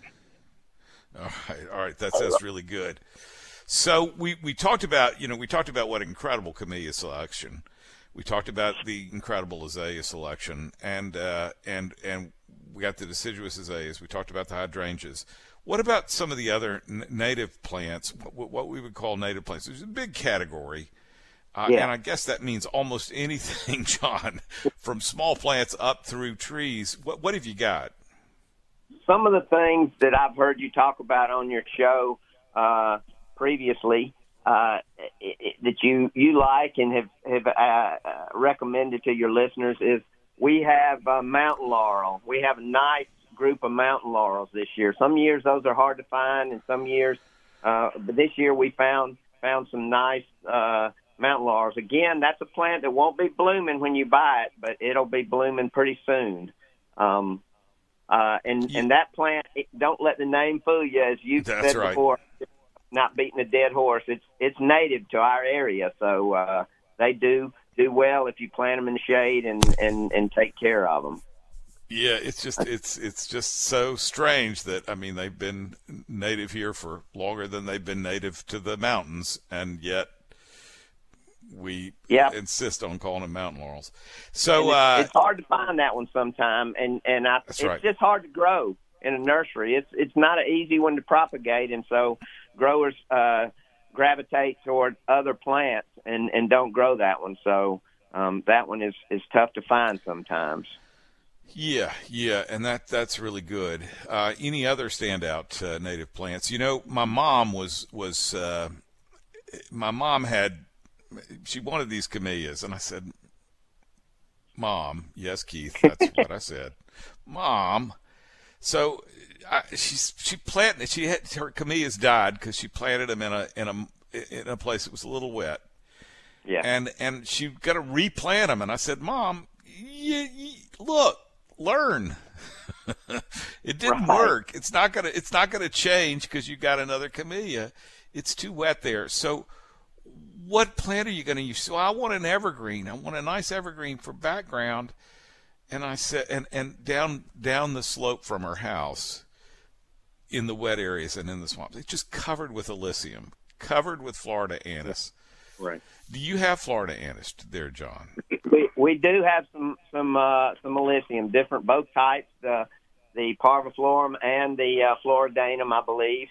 All right, all right, that sounds really good. So we, we talked about, you know, we talked about what incredible camellia selection. We talked about the incredible azalea selection, and uh, and and we got the deciduous azaleas. We talked about the hydrangeas. What about some of the other n- native plants? What, what we would call native plants? There's a big category, uh, yeah. and I guess that means almost anything, John, from small plants up through trees. What what have you got? Some of the things that I've heard you talk about on your show uh, previously uh, it, it, that you, you like and have, have uh, uh, recommended to your listeners is we have uh, mountain laurel. We have a nice group of mountain laurels this year. Some years those are hard to find, and some years, uh, but this year we found found some nice uh, mountain laurels. Again, that's a plant that won't be blooming when you buy it, but it'll be blooming pretty soon. Um, Uh, and, yeah. and that plant, it, don't let the name fool you, as you've That's said right. before, not beating a dead horse. It's it's native to our area, so uh, they do do well if you plant them in the shade and, and, and take care of them. Yeah, it's just it's it's just so strange that, I mean, they've been native here for longer than they've been native to the mountains, and yet we yep. insist on calling them mountain laurels. So it's, uh, it's hard to find that one sometime, and and I, it's right. just hard to grow in a nursery. It's it's not an easy one to propagate, and so growers uh, gravitate toward other plants and, and don't grow that one. So um, that one is, is tough to find sometimes. Yeah, yeah, and that that's really good. Uh, any other standout uh, native plants? You know, my mom was was uh, my mom had. She wanted these camellias, and I said, Mom, yes, Keith, that's what I said. Mom. So I, she she planted. She had her camellias died because she planted them in a in a in a place that was a little wet. Yeah. And and she got to replant them, and I said, Mom, y- y- look, learn. It didn't right. work. It's not gonna it's not gonna change because you got another camellia. It's too wet there. So what plant are you going to use? So I want an evergreen. I want a nice evergreen for background. And I said, and, and down down the slope from her house, in the wet areas and in the swamps, it's just covered with Alyssium, covered with Florida anise. Right. Do you have Florida anise there, John? We we do have some some uh, some Alyssium, different both types, the the parviflorum and the uh, Floridanum, I believe.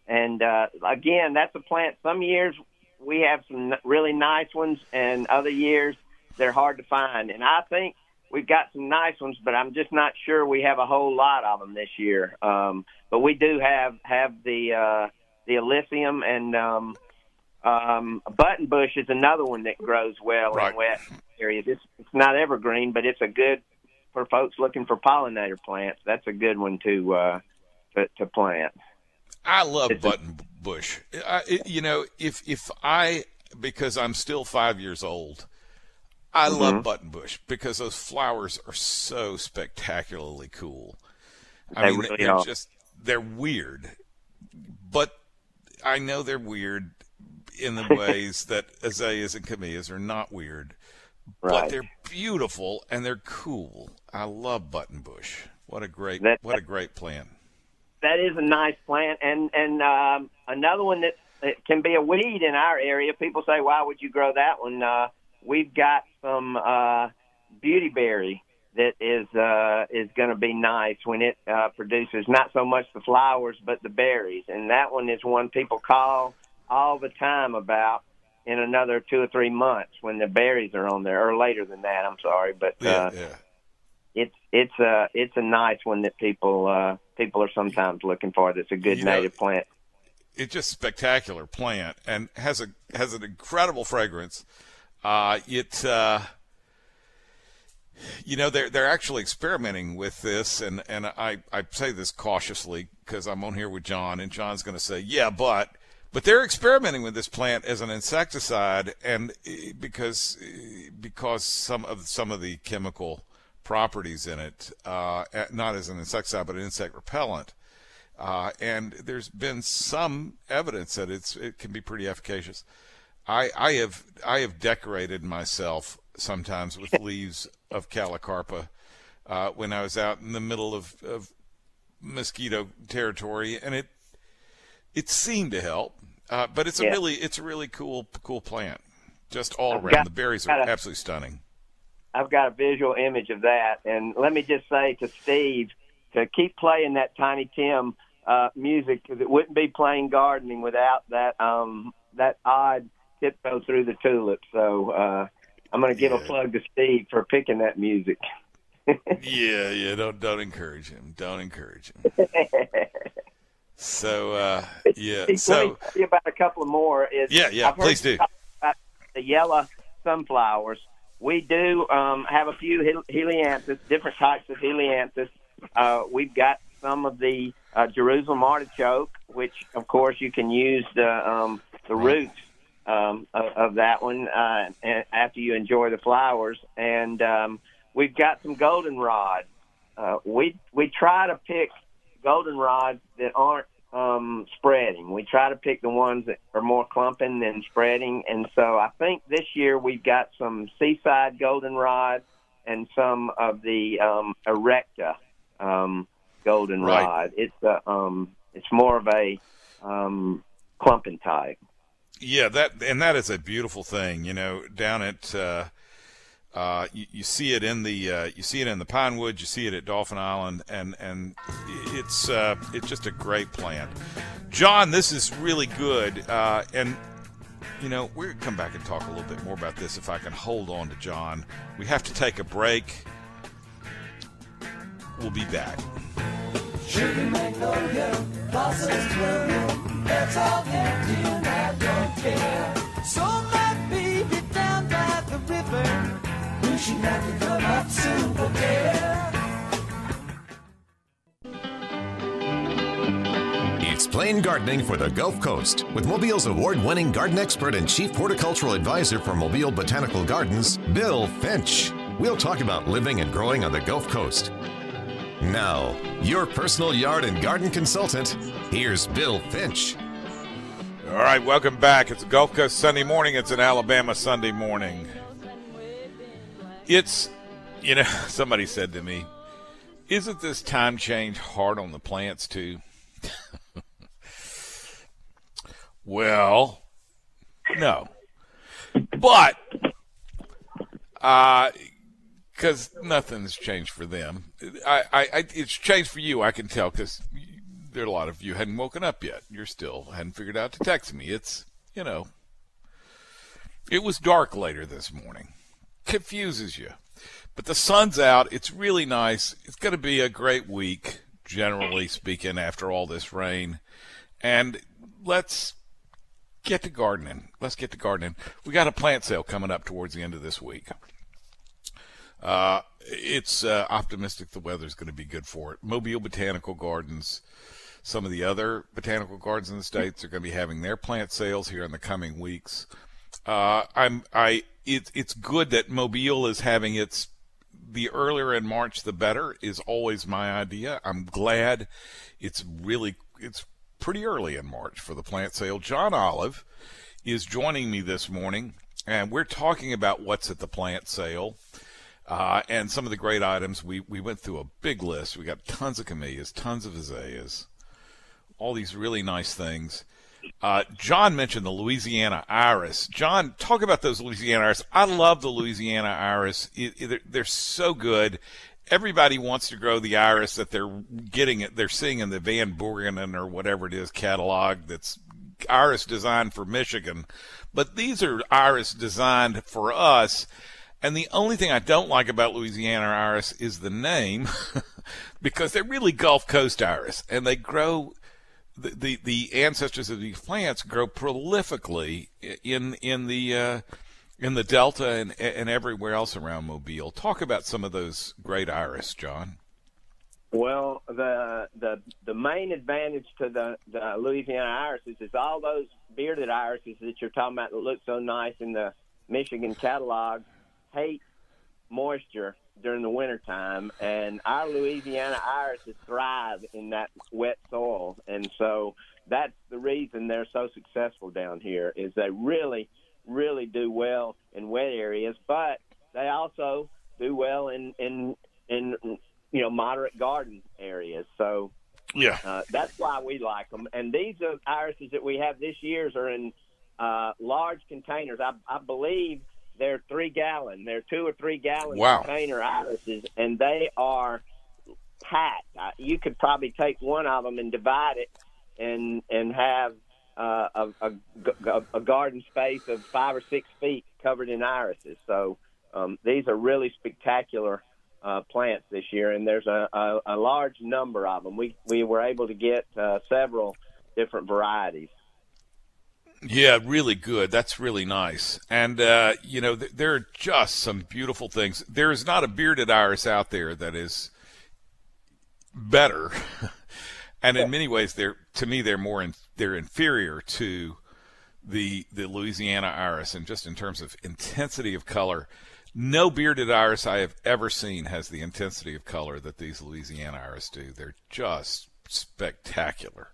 And, uh, again, that's a plant. Some years we have some really nice ones, and other years they're hard to find. And I think we've got some nice ones, but I'm just not sure we have a whole lot of them this year. Um, but we do have, have the uh, the Elysium, and um, um, buttonbush is another one that grows well right. in wet areas. It's, it's not evergreen, but it's a good for folks looking for pollinator plants. That's a good one to uh, to, to plant. I love It's a- buttonbush. I, it, you know, if if I because I'm still five years old, I Mm-hmm. love buttonbush because those flowers are so spectacularly cool. I They mean, really they're are. just they're weird, but I know they're weird in the ways that azaleas and camellias are not weird, but Right. they're beautiful and they're cool. I love buttonbush. What a great That- what a great plant. That is a nice plant, and and um, another one that it can be a weed in our area. People say, "Why would you grow that one?" Uh, we've got some uh, beautyberry that is uh, is going to be nice when it uh, produces not so much the flowers but the berries, and that one is one people call all the time about in another two or three months when the berries are on there, or later than that. I'm sorry, but Yeah, uh, yeah. it's it's a it's a nice one that people uh, people are sometimes looking for. That's a good You know, native plant. It's just a spectacular plant and has a has an incredible fragrance. Uh, it uh, you know they're they're actually experimenting with this, and and I I say this cautiously because I'm on here with John, and John's going to say yeah, but but they're experimenting with this plant as an insecticide, and eh, because eh, because some of some of the chemical properties in it, uh, not as an insecticide but an insect repellent. Uh, and there's been some evidence that it's it can be pretty efficacious. I, I have I have decorated myself sometimes with leaves of Calicarpa uh, when I was out in the middle of, of mosquito territory, and it it seemed to help. Uh, but it's a Yeah. really it's a really cool cool plant, just all I've around. got- the berries got are a- absolutely stunning. I've got a visual image of that, and let me just say to Steve to keep playing that Tiny Tim uh, music, because it wouldn't be plain gardening without that um, that odd tiptoe through the tulips. So uh, I'm going to give Yeah. a plug to Steve for picking that music. Yeah, yeah. Don't don't encourage him. Don't encourage him. So uh, yeah. Steve, So. let me tell you about a couple of more. Is Yeah, yeah, I've heard please do. you talk about the yellow sunflowers. We do um, have a few hel- helianthus, different types of helianthus. Uh, we've got some of the uh, Jerusalem artichoke, which, of course, you can use the um, the Right. roots um, of, of that one uh, and after you enjoy the flowers. And um, we've got some goldenrod. Uh, we we try to pick goldenrods that aren't um, spreading. We try to pick the ones that are more clumping than spreading. And so I think this year we've got some seaside goldenrod and some of the um, erecta um, goldenrod. Right. It's a, um, it's more of a um, clumping type. Yeah, that and that is a beautiful thing. You know, down at uh, uh, you, you see it in the uh, you see it in the pine woods. You see it at Dolphin Island, and and it's uh, it's just a great plant. John, this is really good, uh, and you know we're gonna come back and talk a little bit more about this if I can hold on to John. We have to take a break. We'll be back. Sugar magnolia, blossoms bloom. It's all empty and I don't care. So my baby down by the river, wishing I could come up soon for there. It's Plain Gardening for the Gulf Coast with Mobile's award-winning garden expert and chief horticultural advisor for Mobile Botanical Gardens, Bill Finch. We'll talk about living and growing on the Gulf Coast. Now, your personal yard and garden consultant, here's Bill Finch. All right, welcome back. It's a Gulf Coast Sunday morning. It's an Alabama Sunday morning. It's, you know, somebody said to me, isn't this time change hard on the plants too? Well, no. But, uh, because nothing's changed for them. I, I, I, it's changed for you, I can tell, because there are a lot of you hadn't woken up yet. You're still hadn't figured out to text me. It's, you know, it was dark later this morning. Confuses you. But the sun's out. It's really nice. It's going to be a great week, generally speaking, after all this rain. And let's get to gardening. Let's get to gardening. We got a plant sale coming up towards the end of this week. Uh, it's uh, optimistic the weather's going to be good for it. Mobile Botanical Gardens, some of the other botanical gardens in the States are going to be having their plant sales here in the coming weeks. Uh, I'm, I, it, it's good that Mobile is having its, the earlier in March, the better is always my idea. I'm glad it's really, it's pretty early in March for the plant sale. John Olive is joining me this morning, and we're talking about what's at the plant sale. Uh, and some of the great items. We, we went through a big list. We got tons of camellias, tons of azaleas, all these really nice things. Uh, John mentioned the Louisiana iris. John, talk about those Louisiana iris. I love the Louisiana iris. It, it, they're so good. Everybody wants to grow the iris that they're getting it. They're seeing in the Van Bourgenen or whatever it is catalog that's iris designed for Michigan. But these are iris designed for us. And the only thing I don't like about Louisiana iris is the name, because they're really Gulf Coast iris, and they grow. The, the, the ancestors of these plants grow prolifically in in the uh, in the Delta and and everywhere else around Mobile. Talk about some of those great iris, John. Well, the the the main advantage to the, the Louisiana irises is all those bearded irises that you're talking about that look so nice in the Michigan catalog hate moisture during the wintertime, and our Louisiana irises thrive in that wet soil, and so that's the reason they're so successful down here, is they really, really do well in wet areas, but they also do well in, in, in you know, moderate garden areas. So yeah, uh, that's why we like them. And these are irises that we have this year's are in uh, large containers. I, I believe they're three gallon. They're two or three gallon wow. container irises, and they are packed. Uh, you could probably take one of them and divide it, and and have uh, a, a, a garden space of five or six feet covered in irises. So um, these are really spectacular uh, plants this year, and there's a, a, a large number of them. We we were able to get uh, several different varieties. Yeah, really good. That's really nice. And, uh, you know, th- there are just some beautiful things. There is not a bearded iris out there that is better. And in many ways, they're, to me, they're more, in, they're inferior to the, the Louisiana iris. And just in terms of intensity of color, no bearded iris I have ever seen has the intensity of color that these Louisiana iris do. They're just spectacular.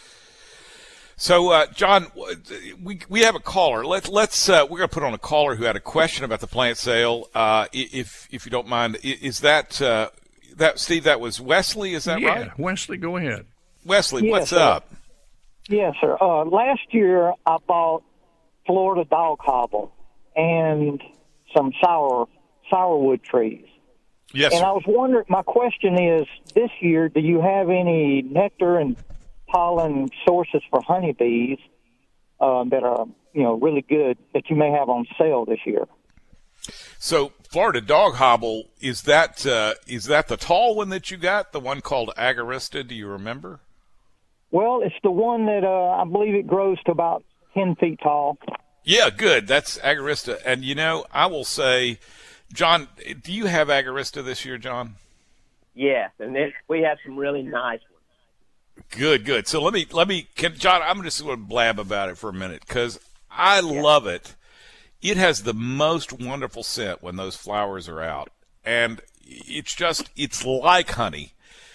So, uh, John, we we have a caller. Let's let's uh, we're going to put on a caller who had a question about the plant sale. Uh, if if you don't mind, is that uh, that Steve? That was Wesley. Is that yeah, right? Yeah, Wesley, go ahead. Wesley, yes, what's sir. up? Yes, sir. Uh, last year I bought Florida dog hobble and some sour sourwood trees. Yes. And sir. I was wondering. My question is, this year, do you have any nectar and pollen sources for honeybees uh, that are, you know, really good that you may have on sale this year? So, Florida dog hobble, is that uh, is that the tall one that you got? The one called Agarista? Do you remember? Well, it's the one that uh, I believe it grows to about ten feet tall. Yeah, good. That's Agarista. And you know, I will say, John, do you have Agarista this year, John? Yes, and it, we have some really nice ones. Good, good. So let me, let me, can, John, I'm just going to blab about it for a minute because I yeah. love it. It has the most wonderful scent when those flowers are out. And it's just, it's like honey.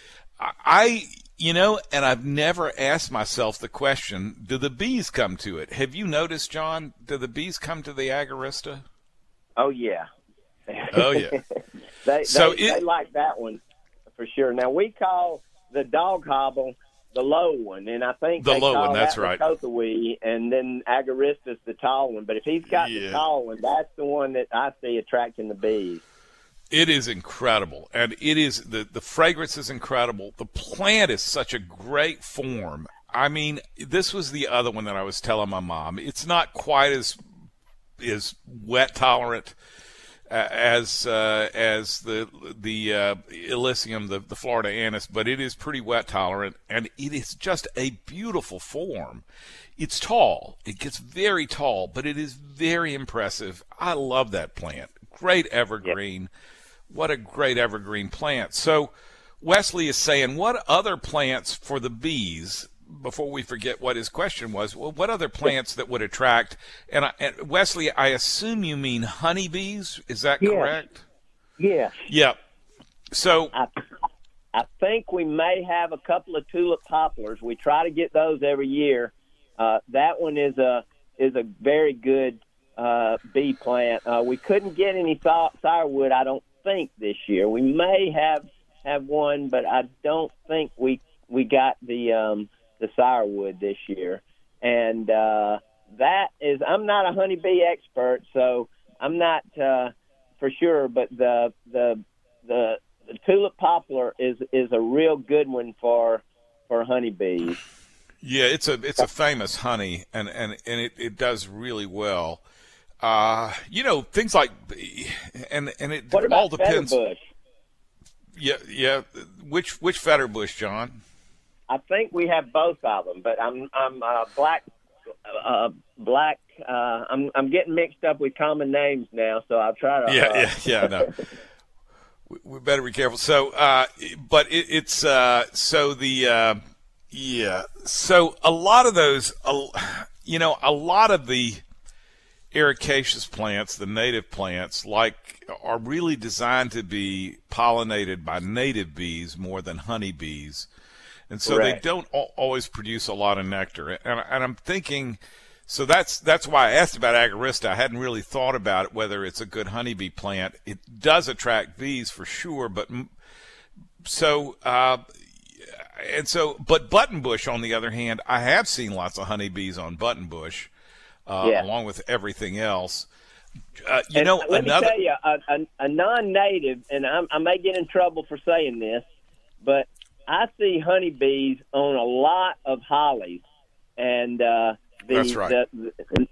I, you know, and I've never asked myself the question, do the bees come to it? Have you noticed, John, do the bees come to the Agarista? Oh, yeah. Oh, yeah. they, so they, it, they like that one for sure. Now, we call the dog hobble the low one, and I think the they low call one, that's that right. the Kothawee, and then Agarista's the tall one. But if he's got yeah. the tall one, that's the one that I see attracting the bees. It is incredible, and it is the the fragrance is incredible. The plant is such a great form. I mean, this was the other one that I was telling my mom. It's not quite as is wet tolerant uh, as uh, as the the uh, Elysium, the the Florida anise, but it is pretty wet tolerant, and it is just a beautiful form. It's tall. It gets very tall, but it is very impressive. I love that plant. Great evergreen. Yep. What a great evergreen plant. So Wesley is saying, what other plants for the bees, before we forget what his question was, well, what other plants that would attract, and, I, and Wesley, I assume you mean honeybees, is that yes. correct? Yes. Yeah. So I, I think we may have a couple of tulip poplars. We try to get those every year. Uh, that one is a is a very good uh, bee plant. Uh, we couldn't get any firewood, I don't think, this year. We may have, have one, but I don't think we we got the um, the firewood this year. And uh, that is, I'm not a honeybee expert, so I'm not uh, for sure. But the the the the tulip poplar is is a real good one for for honeybees. Yeah, it's a it's a famous honey, and, and, and it, it does really well. Uh, you know, things like, and and it what about all depends. Fetterbush? Yeah, yeah. Which which Fetterbush, John? I think we have both of them, but I'm I'm uh, black uh, black. Uh, I'm I'm getting mixed up with common names now, so I'll try to. Yeah, uh, yeah, yeah. No, we, we better be careful. So, uh, but it, it's uh, so the. Uh, Yeah, so a lot of those, you know, a lot of the ericaceous plants, the native plants, like, are really designed to be pollinated by native bees more than honeybees. And so right. they don't always produce a lot of nectar. And, and I'm thinking, so that's that's why I asked about Agarista. I hadn't really thought about it, whether it's a good honeybee plant. It does attract bees for sure, but so... Uh, And so, but buttonbush, on the other hand, I have seen lots of honeybees on buttonbush, uh, yeah. along with everything else. Uh, you and know, let another... me tell you, a, a, a non-native, and I'm, I may get in trouble for saying this, but I see honeybees on a lot of hollies, and uh, the, that's right. The, the,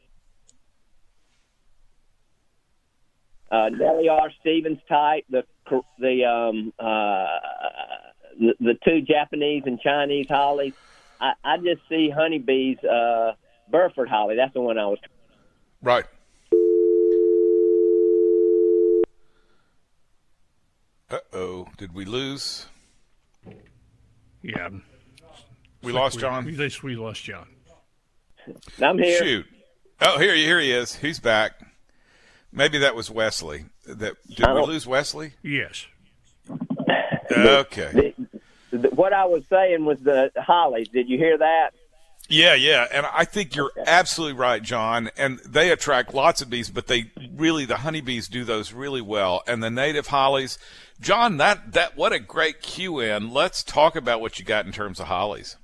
uh, Nellie R. Stevens type, the the um, uh, the, the two Japanese and Chinese hollies. I, I just see honeybees, uh, Burford holly. That's the one I was. Right. Uh-oh. Did we lose? Yeah. We lost we, John? We, we lost John. I'm here. Shoot. Oh, here, here he is. He's back. Maybe that was Wesley. That Did we lose Wesley? Yes. Okay. The, the, what I was saying was the hollies. Did you hear that? Yeah, yeah, and I think you're okay. absolutely right, John. And they attract lots of bees, but they really, the honeybees do those really well. And the native hollies, John, that, that what a great cue in. Let's talk about what you got in terms of hollies.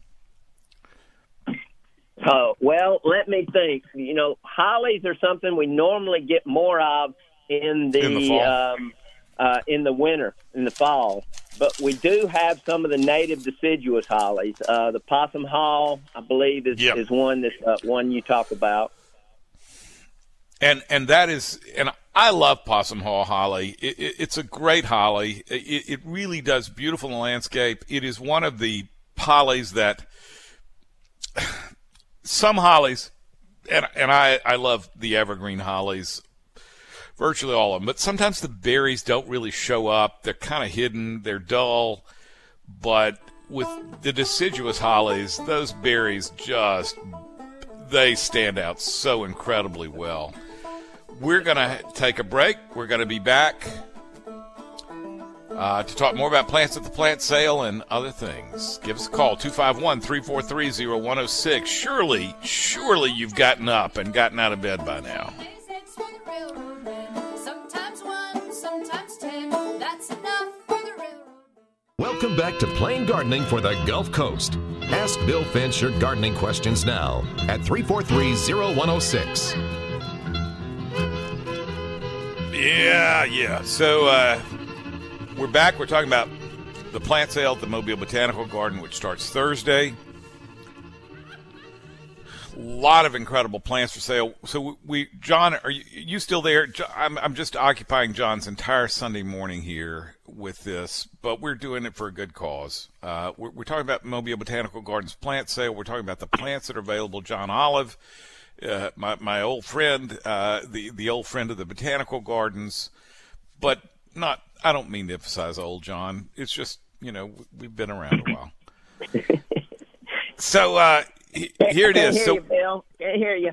Oh, well, let me think. You know, hollies are something we normally get more of in the, in the fall. Um, uh, in the winter, in the fall. But we do have some of the native deciduous hollies. Uh, the possum haw, I believe, is, yep. is one that uh, one you talk about. And and that is, and I love possum haw holly. It, it, it's a great holly. It, it really does beautiful in the landscape. It is one of the hollies that some hollies, and and I I love the evergreen hollies. Virtually all of them, but sometimes the berries don't really show up. They're kind of hidden. They're dull. But with the deciduous hollies, those berries just, they stand out so incredibly well. We're going to take a break. We're going to be back uh, to talk more about plants at the plant sale and other things. Give us a call, two five one, three four three, zero one zero six. Surely, surely you've gotten up and gotten out of bed by now. Welcome back to Plain Gardening for the Gulf Coast. Ask Bill Finch your gardening questions now at three four three, zero one zero six. Yeah, yeah. So uh, we're back. We're talking about the plant sale at the Mobile Botanical Garden, which starts Thursday. A lot of incredible plants for sale. So we, John, are you, you still there? I'm, I'm just occupying John's entire Sunday morning here with this, but we're doing it for a good cause. Uh, we're, we're talking about Mobile Botanical Gardens plant sale. We're talking about the plants that are available. John Olive, uh, my my old friend, uh, the the old friend of the Botanical Gardens, but not. I don't mean to emphasize old, John. It's just, you know, we've been around a while. So. Uh, Here it is. Can't hear so, you, Bill. Can't hear you.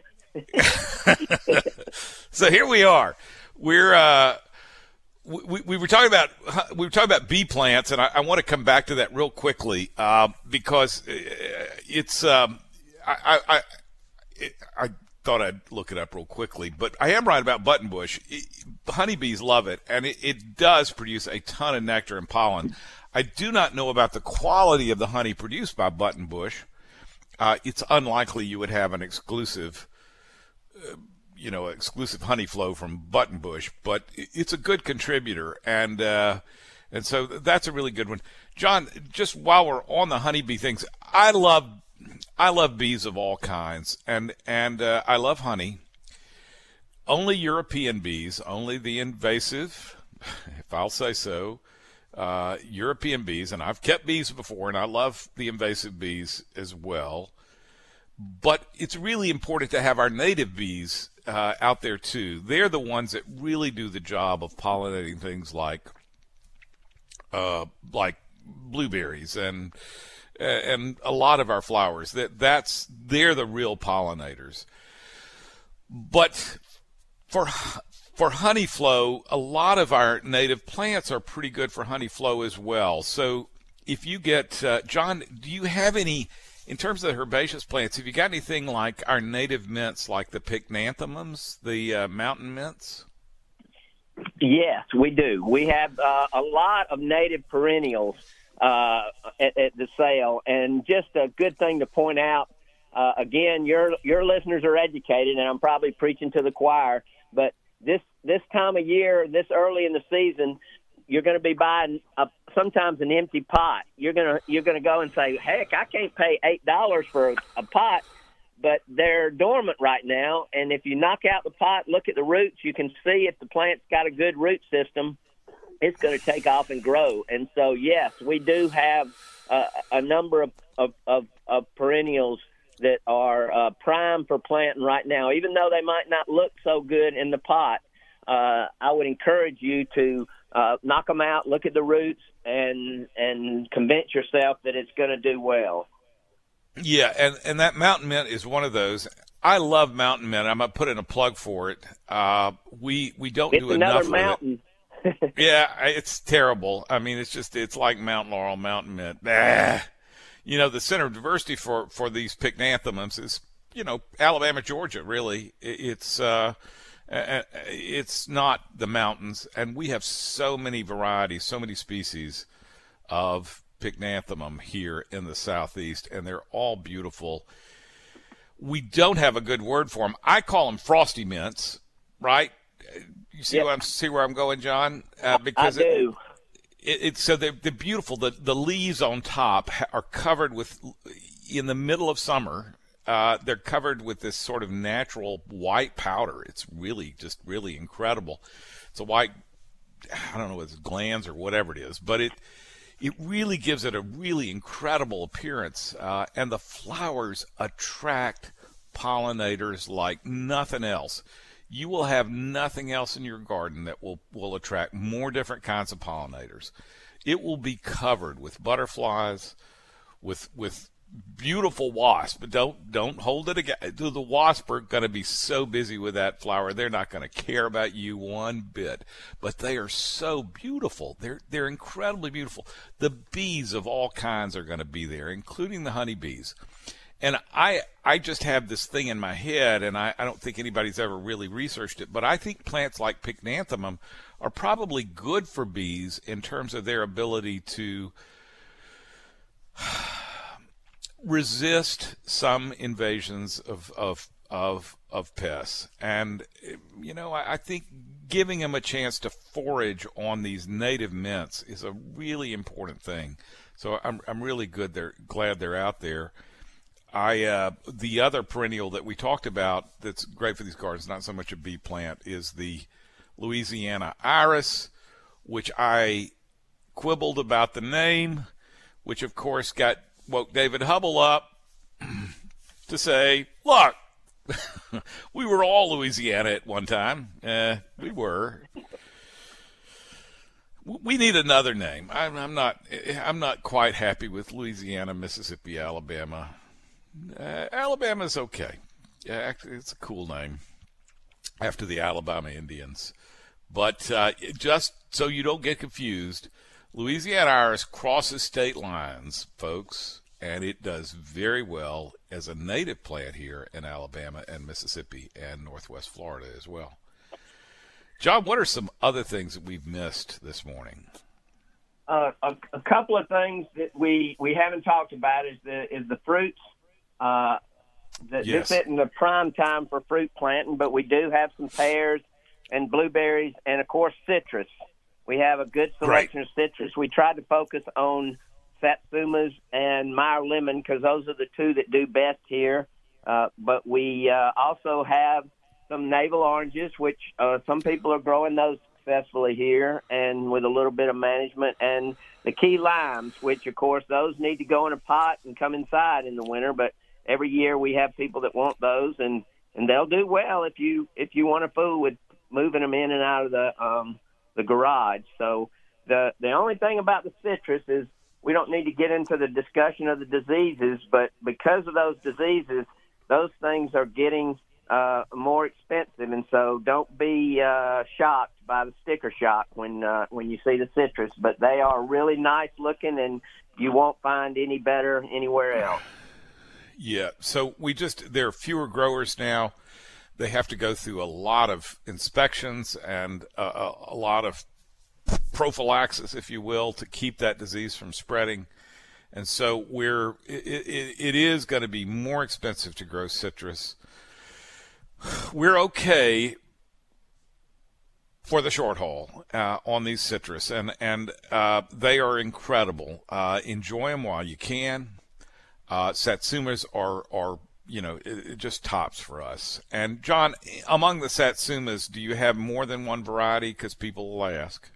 So here we are. We're uh, we, we were talking about we were talking about bee plants, and I, I want to come back to that real quickly uh, because it's um, I I I, I thought I'd look it up real quickly, but I am right about buttonbush. It, honeybees love it, and it, it does produce a ton of nectar and pollen. I do not know about the quality of the honey produced by buttonbush. Uh, it's unlikely you would have an exclusive, uh, you know, exclusive honey flow from buttonbush, but it's a good contributor, and uh, and so that's a really good one. John, just while we're on the honeybee things, I love I love bees of all kinds, and and uh, I love honey. Only European bees, only the invasive, if I'll say so. Uh, European bees, and I've kept bees before, and I love the invasive bees as well. But it's really important to have our native bees uh, out there too. They're the ones that really do the job of pollinating things like, uh, like blueberries and and a lot of our flowers. That that's they're the real pollinators. But for For honey flow, a lot of our native plants are pretty good for honey flow as well. So if you get, uh, John, do you have any, in terms of the herbaceous plants, have you got anything like our native mints, like the pycnanthemums, the uh, mountain mints? Yes, we do. We have uh, a lot of native perennials uh, at, at the sale. And just a good thing to point out, uh, again, your your listeners are educated, and I'm probably preaching to the choir, but This this time of year, this early in the season, you're going to be buying a, sometimes an empty pot. You're gonna you're gonna go and say, "Heck, I can't pay eight dollars for a, a pot," but they're dormant right now. And if you knock out the pot, look at the roots, you can see if the plant's got a good root system, it's going to take off and grow. And so, yes, we do have uh, a number of of, of, of perennials that are uh, prime for planting right now. Even though they might not look so good in the pot, uh, I would encourage you to uh, knock them out, look at the roots, and and convince yourself that it's going to do well. Yeah, and, and that mountain mint is one of those. I love mountain mint. I'm going to put in a plug for it. Uh, we we don't it's do enough another mountain. With it. Yeah, it's terrible. I mean, it's just it's like mountain laurel, mountain mint. Bah. You know, the center of diversity for, for these pycnanthemums is, you know, Alabama, Georgia, really. It's uh, it's not the mountains. And we have so many varieties, so many species of pycnanthemum here in the Southeast, and they're all beautiful. We don't have a good word for them. I call them frosty mints, right? You see, yep. what I'm, see where I'm going, John? Uh, because I do. It, It, it's so they're, they're beautiful. The the leaves on top are covered with, in the middle of summer, uh, they're covered with this sort of natural white powder. It's really just really incredible. It's a white, I don't know if it's glands or whatever it is, but it it really gives it a really incredible appearance. Uh, and the flowers attract pollinators like nothing else. You will have nothing else in your garden that will, will attract more different kinds of pollinators. It will be covered with butterflies, with with beautiful wasps. But don't don't hold it against. The wasps are going to be so busy with that flower, they're not going to care about you one bit. But they are so beautiful. They're they're incredibly beautiful. The bees of all kinds are going to be there, including the honeybees. And I I just have this thing in my head, and I, I don't think anybody's ever really researched it, but I think plants like pycnanthemum are probably good for bees in terms of their ability to resist some invasions of of of of pests. And, you know, I, I think giving them a chance to forage on these native mints is a really important thing. So I'm I'm really good. They're glad they're out there. I uh, the other perennial that we talked about that's great for these gardens, not so much a bee plant, is the Louisiana iris, which I quibbled about the name, which of course got woke David Hubble up to say, look, we were all Louisiana at one time. Uh, we were. We need another name. I'm, I'm not. I'm not quite happy with Louisiana, Mississippi, Alabama. Uh, Alabama's okay. Yeah, actually, it's a cool name after the Alabama Indians. But uh, just so you don't get confused, Louisiana iris crosses state lines, folks, and it does very well as a native plant here in Alabama and Mississippi and Northwest Florida as well. John, what are some other things that we've missed this morning? Uh, a, a couple of things that we, we haven't talked about is the is the fruits. Uh, the, yes. This isn't the prime time for fruit planting, but we do have some pears and blueberries and, of course, citrus. We have a good selection right. of citrus. We tried to focus on satsumas and Meyer lemon because those are the two that do best here. Uh, but we uh, also have some navel oranges, which uh, some people are growing those successfully here and with a little bit of management, and the key limes, which, of course, those need to go in a pot and come inside in the winter, but every year we have people that want those, and, and they'll do well if you if you want to fool with moving them in and out of the um, the garage. So the the only thing about the citrus is we don't need to get into the discussion of the diseases, but because of those diseases, those things are getting uh, more expensive, and so don't be uh, shocked by the sticker shock when uh, when you see the citrus. But they are really nice looking, and you won't find any better anywhere else. Yeah, so we just there are fewer growers now. They have to go through a lot of inspections and a, a lot of prophylaxis, if you will, to keep that disease from spreading. And so we're it, it, it is going to be more expensive to grow citrus. We're okay for the short haul uh, on these citrus, and and uh, they are incredible. Uh, enjoy them while you can. Uh, satsumas are are you know it, it just tops for us. And John, among the satsumas, do you have more than one variety? Because people will ask.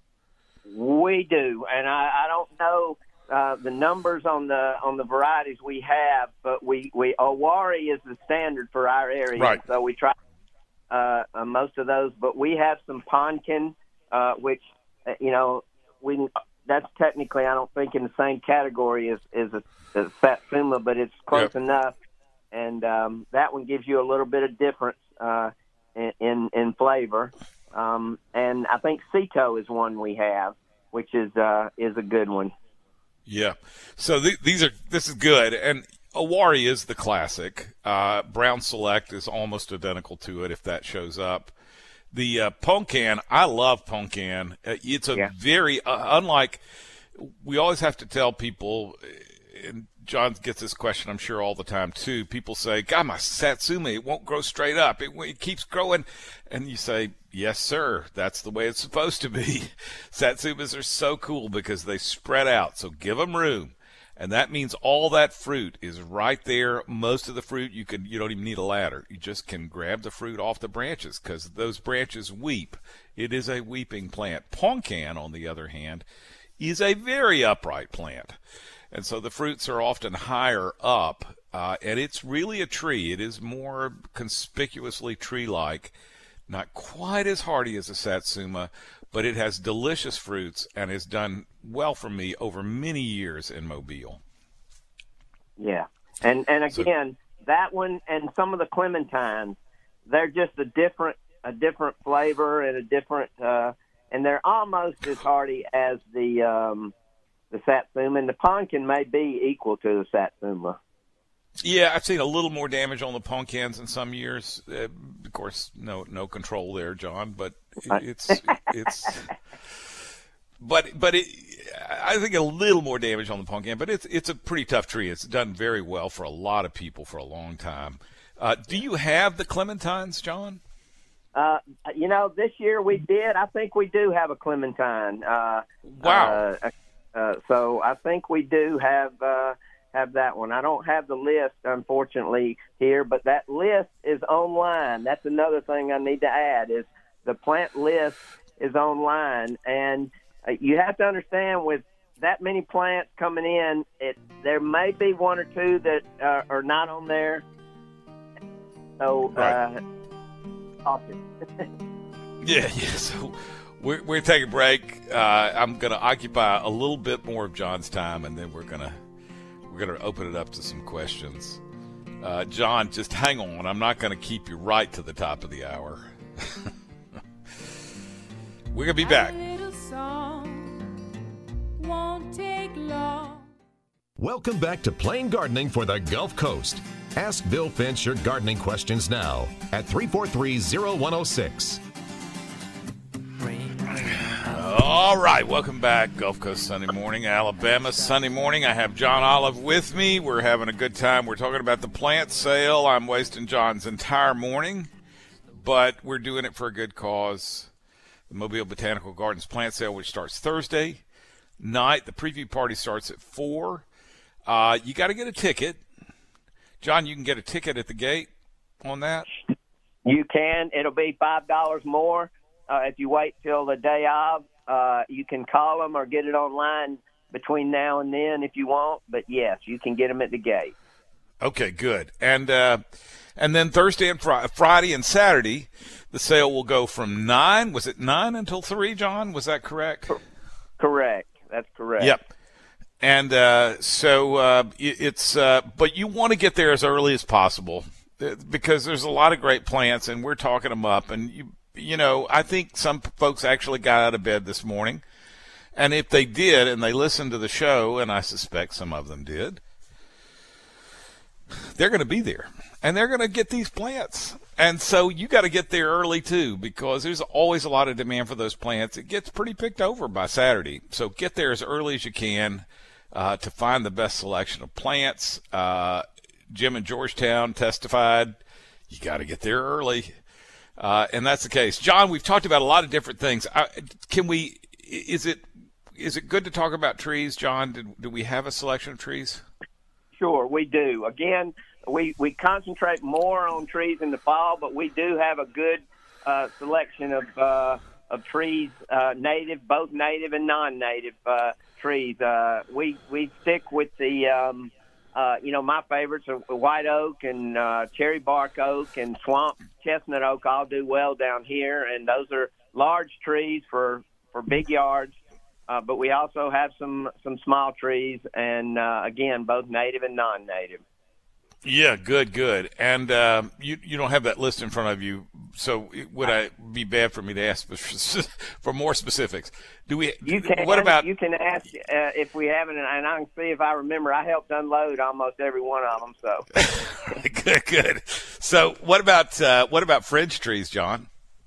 We do, and I, I don't know uh, the numbers on the on the varieties we have, but we we Owari is the standard for our area, right. So we try uh, uh, most of those. But we have some Ponkin, uh, which uh, you know we that's technically I don't think in the same category as as a, as a Satsuma, but it's close yep. enough, and um, that one gives you a little bit of difference uh, in, in in flavor. Um, and I think Cito is one we have, which is uh, is a good one. Yeah. So th- these are this is good, and Owari is the classic. Uh, Brown Select is almost identical to it if that shows up. The uh, Ponkan, I love Ponkan. Uh, it's a yeah. very uh, unlike. We always have to tell people, and John gets this question, I'm sure, all the time, too. People say, God, my Satsuma, it won't grow straight up. It, it keeps growing. And you say, yes, sir, that's the way it's supposed to be. Satsumas are so cool because they spread out, so give them room. And that means all that fruit is right there. Most of the fruit, you can you don't even need a ladder. You just can grab the fruit off the branches because those branches weep. It is a weeping plant. Ponkan, on the other hand, is a very upright plant. And so the fruits are often higher up, uh, and it's really a tree. It is more conspicuously tree-like, not quite as hardy as a Satsuma, but it has delicious fruits and has done well for me over many years in Mobile. Yeah, and and again, so, that one and some of the clementines, they're just a different a different flavor and a different, uh, and they're almost as hardy as the. Um, The Satsuma, and the Ponkan may be equal to the Satsuma. Yeah, I've seen a little more damage on the Ponkans in some years. Uh, of course, no no control there, John. But it, it's it's. But but it, I think a little more damage on the Ponkan. But it's it's a pretty tough tree. It's done very well for a lot of people for a long time. Uh, do you have the clementines, John? Uh, you know, this year we did. I think we do have a clementine. Uh, wow. Uh, uh, so I think we do have uh, have that one. I don't have the list, unfortunately, here, but that list is online. That's another thing I need to add is the plant list is online. And uh, you have to understand with that many plants coming in, it there may be one or two that uh, are not on there. So, right. uh, awesome. yeah, yeah. So we're we're taking a break. Uh, I'm going to occupy a little bit more of John's time, and then we're gonna we're gonna open it up to some questions. Uh, John, just hang on. I'm not going to keep you right to the top of the hour. We're gonna be back. Won't take long. Welcome back to Plain Gardening for the Gulf Coast. Ask Bill Finch your gardening questions now at three four three, zero one zero six. All right, welcome back. Gulf Coast Sunday Morning, Alabama Sunday Morning. I have John Olive with me. We're having a good time. We're talking about the plant sale. I'm wasting John's entire morning, but we're doing it for a good cause. The Mobile Botanical Gardens plant sale, which starts Thursday night. The preview party starts at four. Uh, you got to get a ticket. John, you can get a ticket at the gate on that? You can. It'll be five dollars more uh, if you wait till the day of. Uh, you can call them or get it online between now and then if you want. But, yes, you can get them at the gate. Okay, good. And uh, and then Thursday and fr- Friday and Saturday, the sale will go from nine. Was it nine until three, John? Was that correct? Correct. That's correct. Yep. And uh, so uh, it's, uh, but you want to get there as early as possible because there's a lot of great plants, and we're talking them up. And you, you know, I think some folks actually got out of bed this morning, and if they did, and they listened to the show, and I suspect some of them did, they're going to be there, and they're going to get these plants. And so you got to get there early too, because there's always a lot of demand for those plants. It gets pretty picked over by Saturday, so get there as early as you can. Uh, to find the best selection of plants. Uh, Jim in Georgetown testified, you got to get there early. Uh, and that's the case. John, we've talked about a lot of different things. I, can we, is it, is it good to talk about trees, John? Did, do we have a selection of trees? Sure, we do. Again, we, we concentrate more on trees in the fall, but we do have a good uh, selection of, uh, of trees, uh, native, both native and non-native uh trees. Uh, we we stick with the, um, uh, you know, my favorites are white oak and uh, cherry bark oak and swamp chestnut oak all do well down here, and those are large trees for, for big yards. Uh, but we also have some, some small trees, and, uh, again, both native and non-native. Yeah, good, good. And uh, you you don't have that list in front of you, so would I be bad for me to ask for more specifics? Do we? You can. What about? You can ask uh, if we haven't, and I can see if I remember. I helped unload almost every one of them. So good, good. So what about uh, what about fringe trees, John?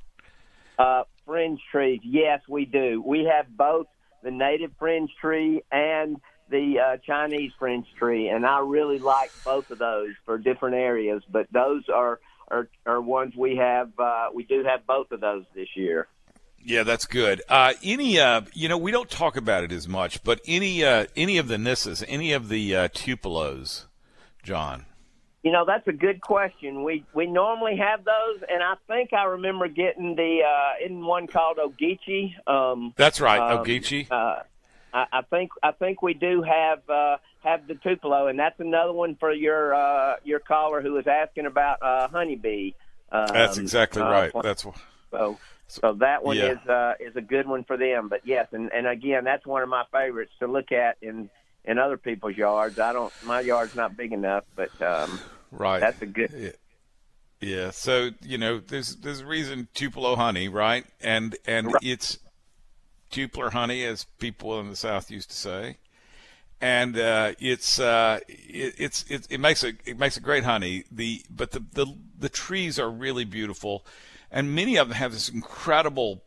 Uh, fringe trees, yes, we do. We have both the native fringe tree and the uh, Chinese fringe tree, and I really like both of those for different areas. But those are are, are ones we have. Uh, we do have both of those this year. Yeah, that's good. Uh, any, uh, you know, we don't talk about it as much, but any uh, any of the Nissas, any of the uh, Tupelos, John? You know, that's a good question. We we normally have those, and I think I remember getting the uh, in one called Ogeechee. Um, that's right, um, Ogeechee. Uh, I, I think I think we do have uh, have the Tupelo, and that's another one for your uh, your caller who was asking about uh, honeybee. Um, that's exactly uh, right. That's what. So so that one yeah. is uh, is a good one for them. But yes, and, and again, that's one of my favorites to look at in in other people's yards. I don't. My yard's not big enough, but um, right. That's a good. Yeah. Yeah. So you know, there's there's a reason Tupelo honey, right? And and right. it's Tupler honey, as people in the South used to say, and uh, it's uh, it, it's it, it makes a it makes a great honey. The but the, the the trees are really beautiful, and many of them have this incredible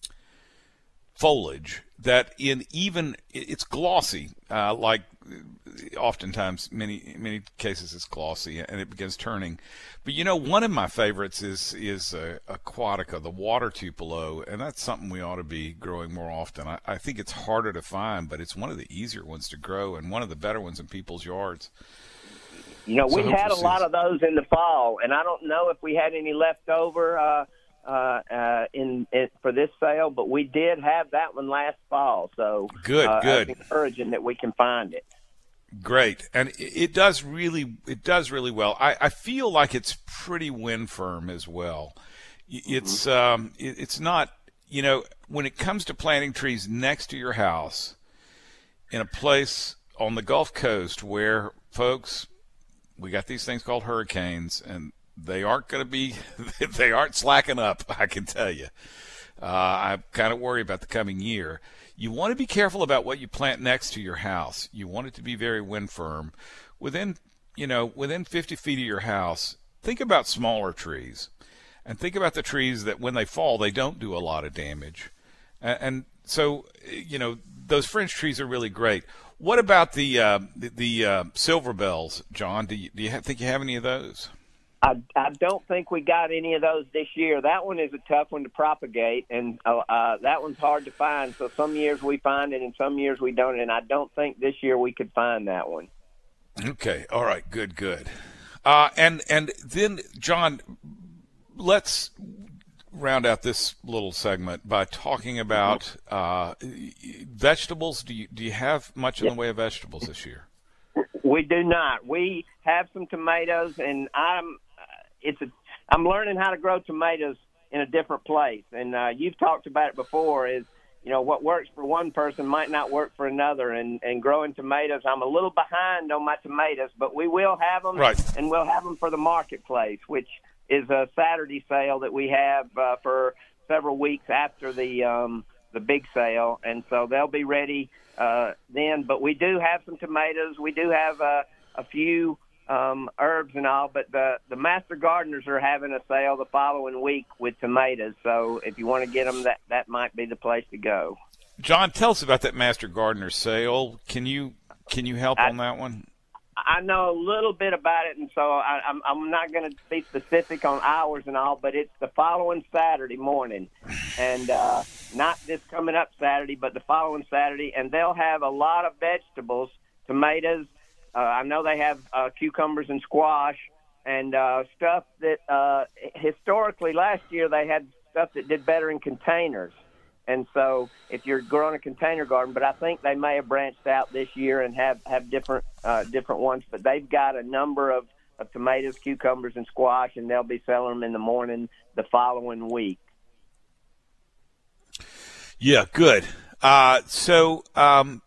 foliage that in even it's glossy, uh, like oftentimes, many many cases, it's glossy and it begins turning. But you know, one of my favorites is is uh, Aquatica, the water tupelo, and that's something we ought to be growing more often. I, I think it's harder to find, but it's one of the easier ones to grow and one of the better ones in people's yards. You know, So we had a we'll lot see. of those in the fall, and I don't know if we had any left over uh, uh, uh, in, in for this sale, but we did have that one last fall. So Good, uh, good. It's encouraging that we can find it. Great, and it it does really it does really well. I, I feel like it's pretty wind firm as well. It's um it, it's not, you know, when it comes to planting trees next to your house in a place on the Gulf Coast where, folks, we got these things called hurricanes, and they aren't going to be they aren't slacking up, I can tell you. Uh, I kind of worry about the coming year. You want to be careful about what you plant next to your house. You want it to be very wind firm. Within, you know, within fifty feet of your house, think about smaller trees, and think about the trees that when they fall, they don't do a lot of damage. And, and so, you know, those fringe trees are really great. What about the uh, the, the uh, silver bells, John? Do you, do you have, think you have any of those? I, I don't think we got any of those this year. That one is a tough one to propagate, and uh, uh, that one's hard to find. So some years we find it, and some years we don't. And I don't think this year we could find that one. Okay. All right. Good. Good. Uh, and and then, John, let's round out this little segment by talking about uh, vegetables. Do you do you have much in the way of vegetables this year? We do not. We have some tomatoes, and I'm it's a I'm learning how to grow tomatoes in a different place. And uh, you've talked about it before. Is you know what works for one person might not work for another. And and growing tomatoes, I'm a little behind on my tomatoes, but we will have them, right. And we'll have them for the marketplace, which is a Saturday sale that we have uh, for several weeks after the um, the big sale, and so they'll be ready uh, then. But we do have some tomatoes. We do have uh, a few um, herbs and all, but the, the Master Gardeners are having a sale the following week with tomatoes. So if you want to get them, that, that might be the place to go. John, tell us about that Master Gardener sale. Can you can you help I, on that one? I know a little bit about it, and so I, I'm, I'm not going to be specific on hours and all, but it's the following Saturday morning, and uh, not this coming up Saturday, but the following Saturday, and they'll have a lot of vegetables, tomatoes. Uh, I know they have uh, cucumbers and squash and uh, stuff that uh, historically last year they had stuff that did better in containers. And so if you're growing a container garden, but I think they may have branched out this year and have, have different uh, different ones, but they've got a number of, of tomatoes, cucumbers, and squash, and they'll be selling them in the morning the following week. Yeah, good. Uh, so um,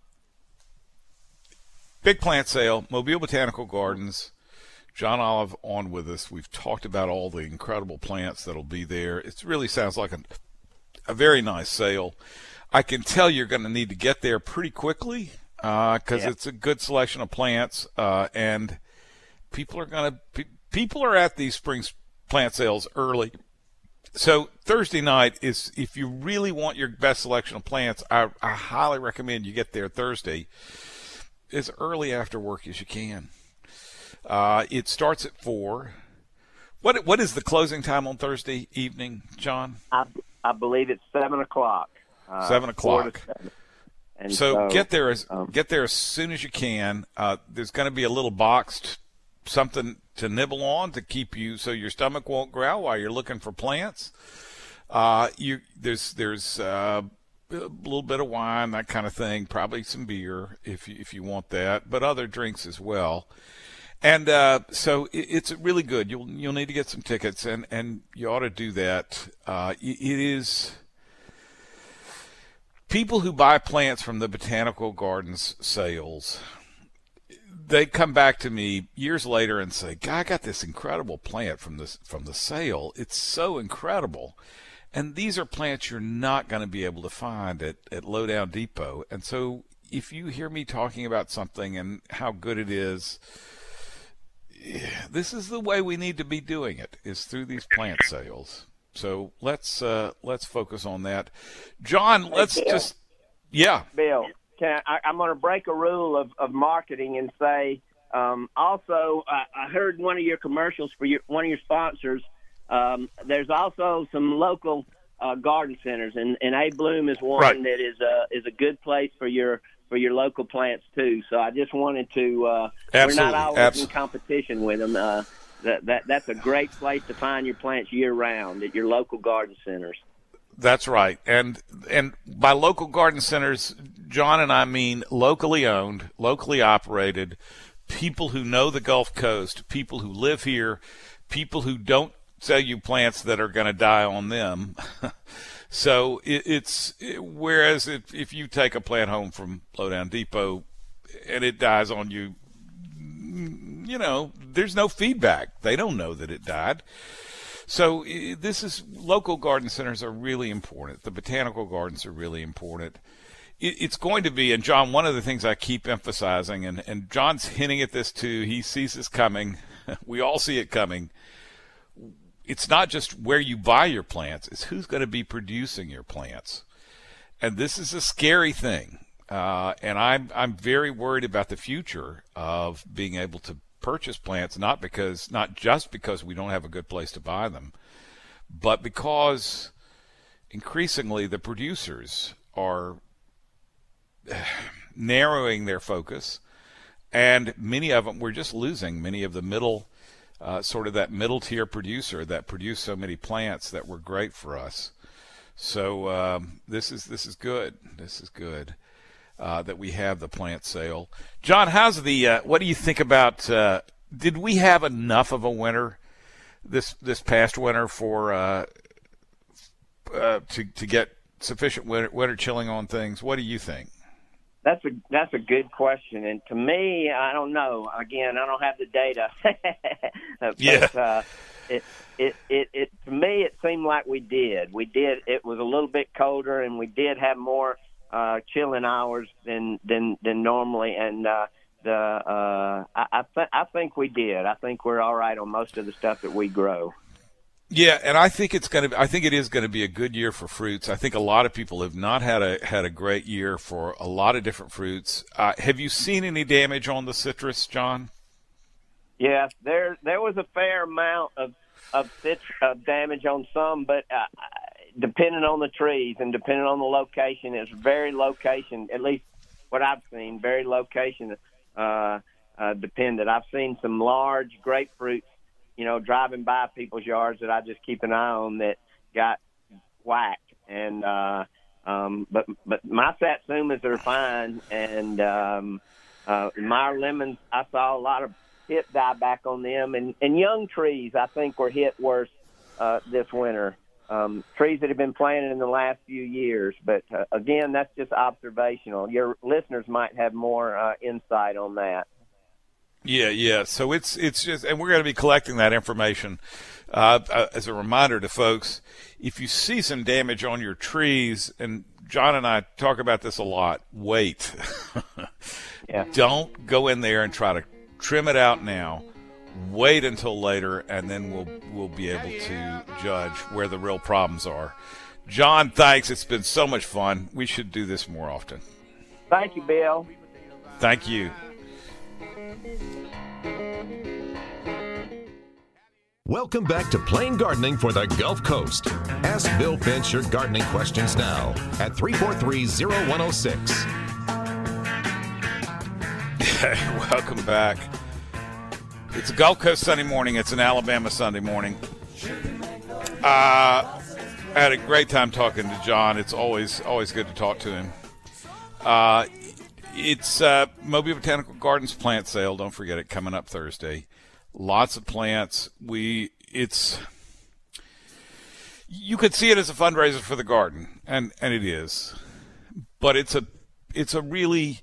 big plant sale, Mobile Botanical Gardens. John Olive on with us. We've talked about all the incredible plants that'll be there. It really sounds like a A very nice sale. I can tell you're going to need to get there pretty quickly because uh, yeah. it's a good selection of plants, uh, and people are going to pe- people are at these spring plant sales early. So Thursday night is, if you really want your best selection of plants, I, I highly recommend you get there Thursday as early after work as you can. Uh, it starts at four. What what is the closing time on Thursday evening, John? I, I believe it's seven o'clock. Uh, Seven o'clock. seven. And so, so get there as um, get there as soon as you can. Uh, there's going to be a little boxed something to nibble on to keep you so your stomach won't growl while you're looking for plants. Uh, you there's there's uh, a little bit of wine, that kind of thing. Probably some beer if you, if you want that, but other drinks as well. And uh, so it, it's really good. You'll you'll need to get some tickets, and, and you ought to do that. Uh, it, it is people who buy plants from the Botanical Gardens sales. They come back to me years later and say, "God, I got this incredible plant from this from the sale. It's so incredible." And these are plants you're not going to be able to find at, at Lowdown Depot. And so if you hear me talking about something and how good it is, this is the way we need to be doing it, is through these plant sales. So let's uh, let's focus on that. John, let's Bill. just, yeah. Bill, can I, I'm going to break a rule of, of marketing and say, um, also, uh, I heard one of your commercials for your, one of your sponsors. Um, there's also some local uh, garden centers, and, and A Bloom is one right. that is a, is a good place for your for your local plants too. So I just wanted to. Uh, we're not always Absolutely. in competition with them. Uh, that that that's a great place to find your plants year round at your local garden centers. That's right, and and by local garden centers, John and I mean locally owned, locally operated, people who know the Gulf Coast, people who live here, people who don't sell you plants that are going to die on them. So it, it's it, whereas if, if you take a plant home from Lowdown Depot and it dies on you, you know, there's no feedback. They don't know that it died. So it, this is local garden centers are really important. The botanical gardens are really important. It, it's going to be, and John, one of the things I keep emphasizing, and, and John's hinting at this too, he sees this coming. We all see it coming. It's not just where you buy your plants, it's who's going to be producing your plants. And this is a scary thing. Uh, and I'm, I'm very worried about the future of being able to purchase plants, not because, not just because we don't have a good place to buy them, but because increasingly the producers are narrowing their focus, and many of them, we're just losing many of the middle Uh, sort of that middle tier producer that produced so many plants that were great for us. So um, this is this is good. This is good uh, that we have the plant sale. John, how's the? Uh, what do you think about? Uh, did we have enough of a winter this this past winter for uh, uh, to to get sufficient winter, winter chilling on things? What do you think? That's a that's a good question, and to me, I don't know. Again, I don't have the data. but, yeah. Uh, it, it it it to me, it seemed like we did. We did. It was a little bit colder, and we did have more uh, chilling hours than than than normally. And uh, the uh, I I, th- I think we did. I think we're all right on most of the stuff that we grow. Yeah, and I think it's going to. I think it is going to be a good year for fruits. I think a lot of people have not had a had a great year for a lot of different fruits. Uh, have you seen any damage on the citrus, John? Yeah, there there was a fair amount of of, cit- of damage on some, but uh, depending on the trees and depending on the location, it's very location. At least what I've seen, very location uh, uh, dependent. I've seen some large grapefruits, you know, driving by people's yards that I just keep an eye on that got whacked. And uh, um, but but my satsumas are fine, and um, uh, Meyer lemons, I saw a lot of hip die back on them, and, and young trees I think were hit worse uh, this winter. Um, trees that have been planted in the last few years, but uh, again, that's just observational. Your listeners might have more uh, insight on that. Yeah, yeah. So it's it's just, and we're going to be collecting that information uh, uh, as a reminder to folks. If you see some damage on your trees, and John and I talk about this a lot, wait. yeah. Don't go in there and try to trim it out now. Wait until later, and then we'll we'll be able to judge where the real problems are. John, thanks. It's been so much fun. We should do this more often. Thank you, Bill. Thank you. Welcome back to Plain Gardening for the Gulf Coast. Ask Bill Finch your gardening questions now at three four three, zero one zero six. Welcome back. It's a Gulf Coast Sunday morning. It's an Alabama Sunday morning. Uh, I had a great time talking to John. It's always always good to talk to him. Uh, it's uh, Mobile Botanical Gardens plant sale. Don't forget it, coming up Thursday. Lots of plants. We it's you could see it as a fundraiser for the garden, and, and it is, but it's a it's a really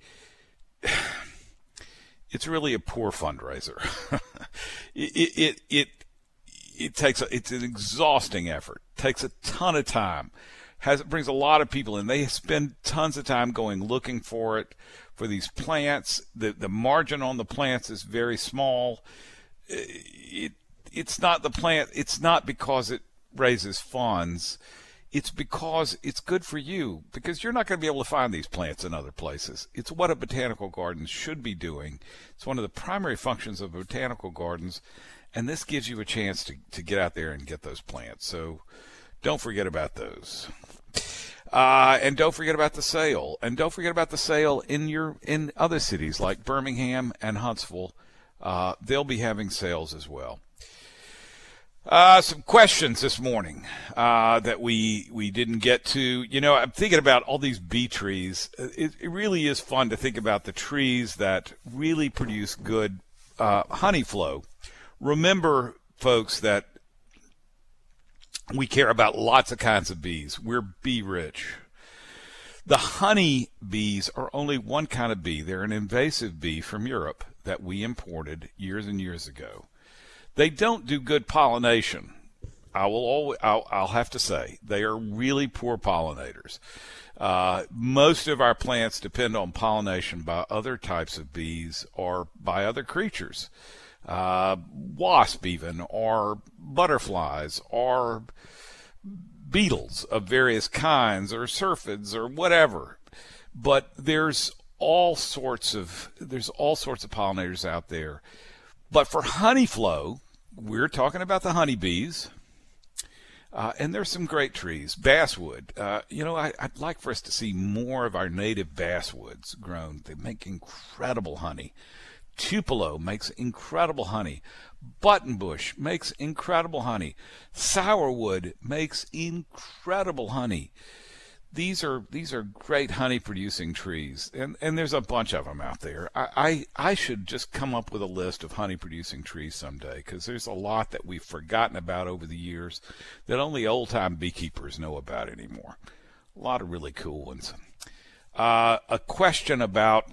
it's really a poor fundraiser. it, it it it takes a, it's an exhausting effort. Takes a ton of time. Has it brings a lot of people in. They spend tons of time going looking for it for these plants. The the margin on the plants is very small. It it's not the plant. It's not because it raises funds. it's because it's good for you, because you're not going to be able to find these plants in other places. It's what a botanical garden should be doing. It's one of the primary functions of botanical gardens, and this gives you a chance to, to get out there and get those plants. So don't forget about those. Uh, and don't forget about the sale. And don't forget about the sale in your in other cities like Birmingham and Huntsville. Uh, they'll be having sales as well. Uh, some questions this morning uh, that we we didn't get to. You know, I'm thinking about all these bee trees. It, it really is fun to think about the trees that really produce good uh, honey flow. Remember, folks, that we care about lots of kinds of bees. We're bee rich. The honey bees are only one kind of bee. They're an invasive bee from Europe that we imported years and years ago. They don't do good pollination. I will always, I'll, I'll have to say, they are really poor pollinators. Uh, most of our plants depend on pollination by other types of bees or by other creatures. Uh, wasp even, or butterflies, or beetles of various kinds, or syrphids, or whatever. But there's all sorts of there's all sorts of pollinators out there. But for honey flow, we're talking about the honeybees, uh, and there's some great trees. Basswood, uh, you know, I, I'd like for us to see more of our native basswoods grown. They make incredible honey. Tupelo makes incredible honey. Buttonbush makes incredible honey. Sourwood makes incredible honey. These are these are great honey producing trees, and and there's a bunch of them out there. I I, I should just come up with a list of honey producing trees someday, because there's a lot that we've forgotten about over the years that only old time beekeepers know about anymore. A lot of really cool ones. Uh, a question about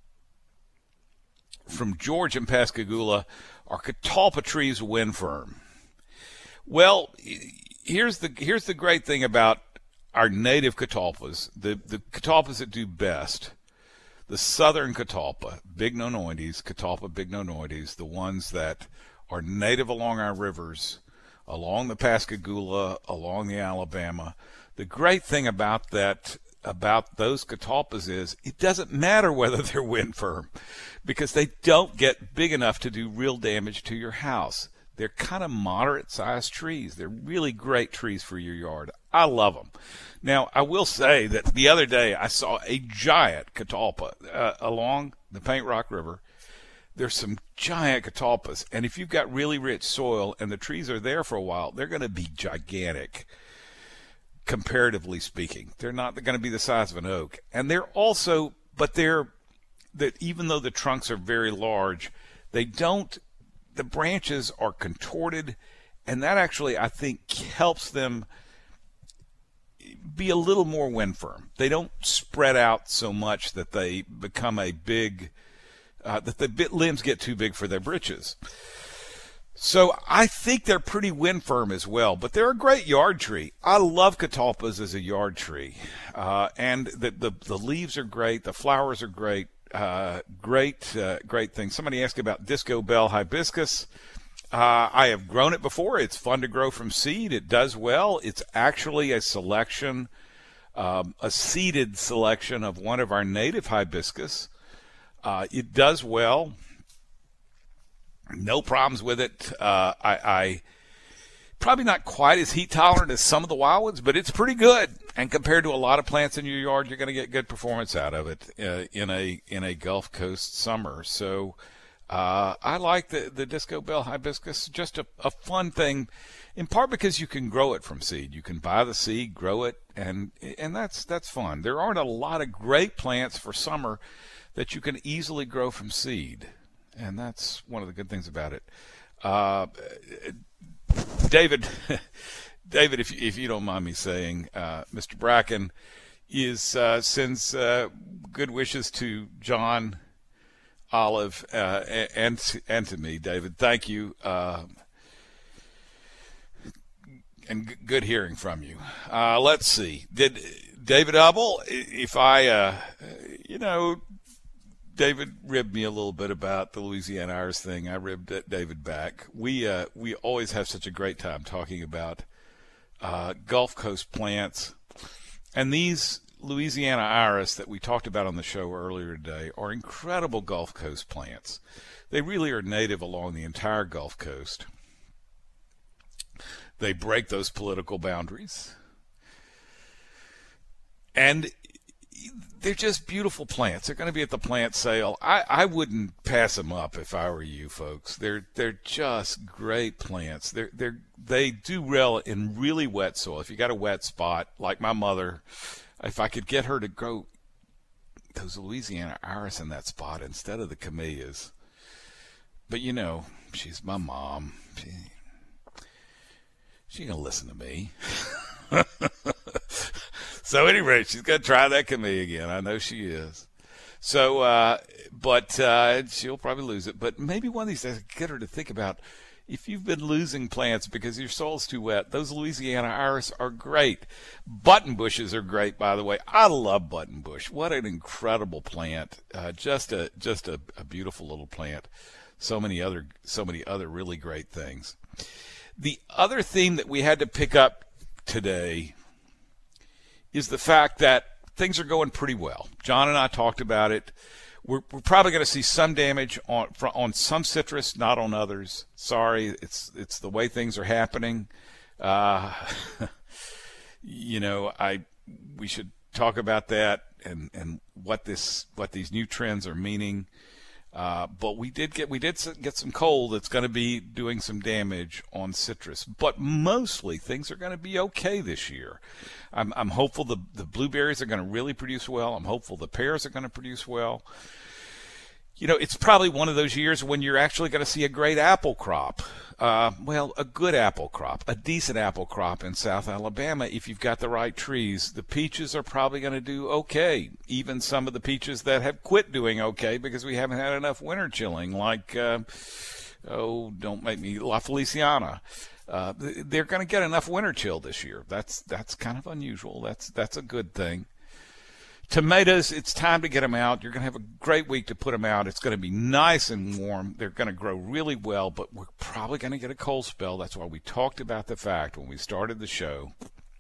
from George in Pascagoula: are catalpa trees wind firm? Well, here's the here's the great thing about our native catalpas, the the catalpas that do best, the southern catalpa, Bignonoides, Catalpa bignonoides, the ones that are native along our rivers, along the Pascagoula, along the Alabama. The great thing about that about those catalpas is it doesn't matter whether they're wind firm, because they don't get big enough to do real damage to your house. They're kind of moderate-sized trees. They're really great trees for your yard. I love them. Now, I will say that the other day I saw a giant catalpa uh, along the Paint Rock River. There's some giant catalpas, and if you've got really rich soil and the trees are there for a while, they're going to be gigantic, comparatively speaking. They're not going to be the size of an oak. And they're also, but they're, that even though the trunks are very large, they don't, the branches are contorted, and that actually, I think, helps them be a little more wind firm. They don't spread out so much that they become a big, uh, that the bit limbs get too big for their britches. So I think they're pretty wind firm as well, but they're a great yard tree. I love catalpas as a yard tree, uh, and the, the the leaves are great, the flowers are great. Uh, great, uh, great thing. Somebody asked about Disco Bell hibiscus. Uh, I have grown it before. It's fun to grow from seed. It does well. It's actually a selection, um, a seeded selection of one of our native hibiscus. Uh, it does well. No problems with it. Uh, I, I probably not quite as heat tolerant as some of the wild ones, but it's pretty good. And compared to a lot of plants in your yard, you're going to get good performance out of it uh, in a in a Gulf Coast summer. So uh, I like the, the Disco Bell hibiscus. Just a, a fun thing, in part because you can grow it from seed. You can buy the seed, grow it, and and that's that's fun. There aren't a lot of great plants for summer that you can easily grow from seed, and that's one of the good things about it. Uh, David. David, if, if you don't mind me saying, uh, Mister Bracken is uh, sends uh, good wishes to John, Olive, uh, and and to me. David, thank you, uh, and g- good hearing from you. Uh, let's see, did David Hubble? If I, uh, you know, David ribbed me a little bit about the Louisiana Irish thing. I ribbed David back. We uh, we always have such a great time talking about uh, Gulf Coast plants. And these Louisiana iris that we talked about on the show earlier today are incredible Gulf Coast plants. They really are native along the entire Gulf Coast. They break those political boundaries. And they're just beautiful plants. They're going to be at the plant sale. I, I wouldn't pass them up if I were you folks. They're they're just great plants. They're they're they do well in really wet soil. If you got a wet spot, like my mother, if I could get her to grow those Louisiana iris in that spot instead of the camellias. But you know, she's my mom. She, she ain't gonna listen to me. So anyway, she's going to try that camellia again. I know she is. So, uh, but uh, she'll probably lose it. But maybe one of these days, get her to think about if you've been losing plants because your soil's too wet. Those Louisiana iris are great. Button bushes are great, by the way. I love button bush. What an incredible plant! Uh, just a just a, a beautiful little plant. So many other so many other really great things. The other theme that we had to pick up today is the fact that things are going pretty well. John and I talked about it. We're, we're probably going to see some damage on on some citrus, not on others. Sorry, it's it's the way things are happening. Uh, you know, I we should talk about that and, and what this what these new trends are meaning. Uh, but we did get we did get some cold that's going to be doing some damage on citrus. But mostly things are going to be okay this year. I'm, I'm hopeful the, the blueberries are going to really produce well. I'm hopeful the pears are going to produce well. You know, it's probably one of those years when you're actually going to see a great apple crop. Uh, well, a good apple crop, a decent apple crop in South Alabama if you've got the right trees. The peaches are probably going to do okay. Even some of the peaches that have quit doing okay because we haven't had enough winter chilling, like, uh, oh, don't make me, La Feliciana. Uh, they're going to get enough winter chill this year. That's that's kind of unusual. That's that's a good thing. Tomatoes, it's time to get them out. You're going to have a great week to put them out. It's going to be nice and warm. They're going to grow really well, but we're probably going to get a cold spell. That's why we talked about the fact when we started the show.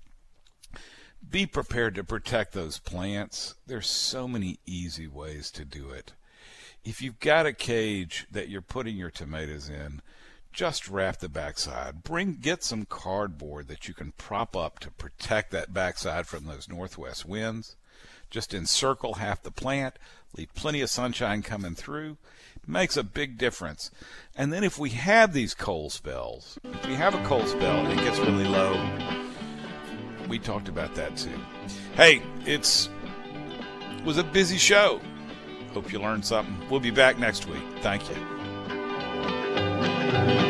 Be prepared to protect those plants. There's so many easy ways to do it. If you've got a cage that you're putting your tomatoes in, just wrap the backside. Bring, get some cardboard that you can prop up to protect that backside from those northwest winds. Just encircle half the plant, leave plenty of sunshine coming through. It makes a big difference. And then if we have these cold spells, if we have a cold spell and it gets really low, we talked about that too. Hey, it's it was a busy show. Hope you learned something. We'll be back next week. Thank you.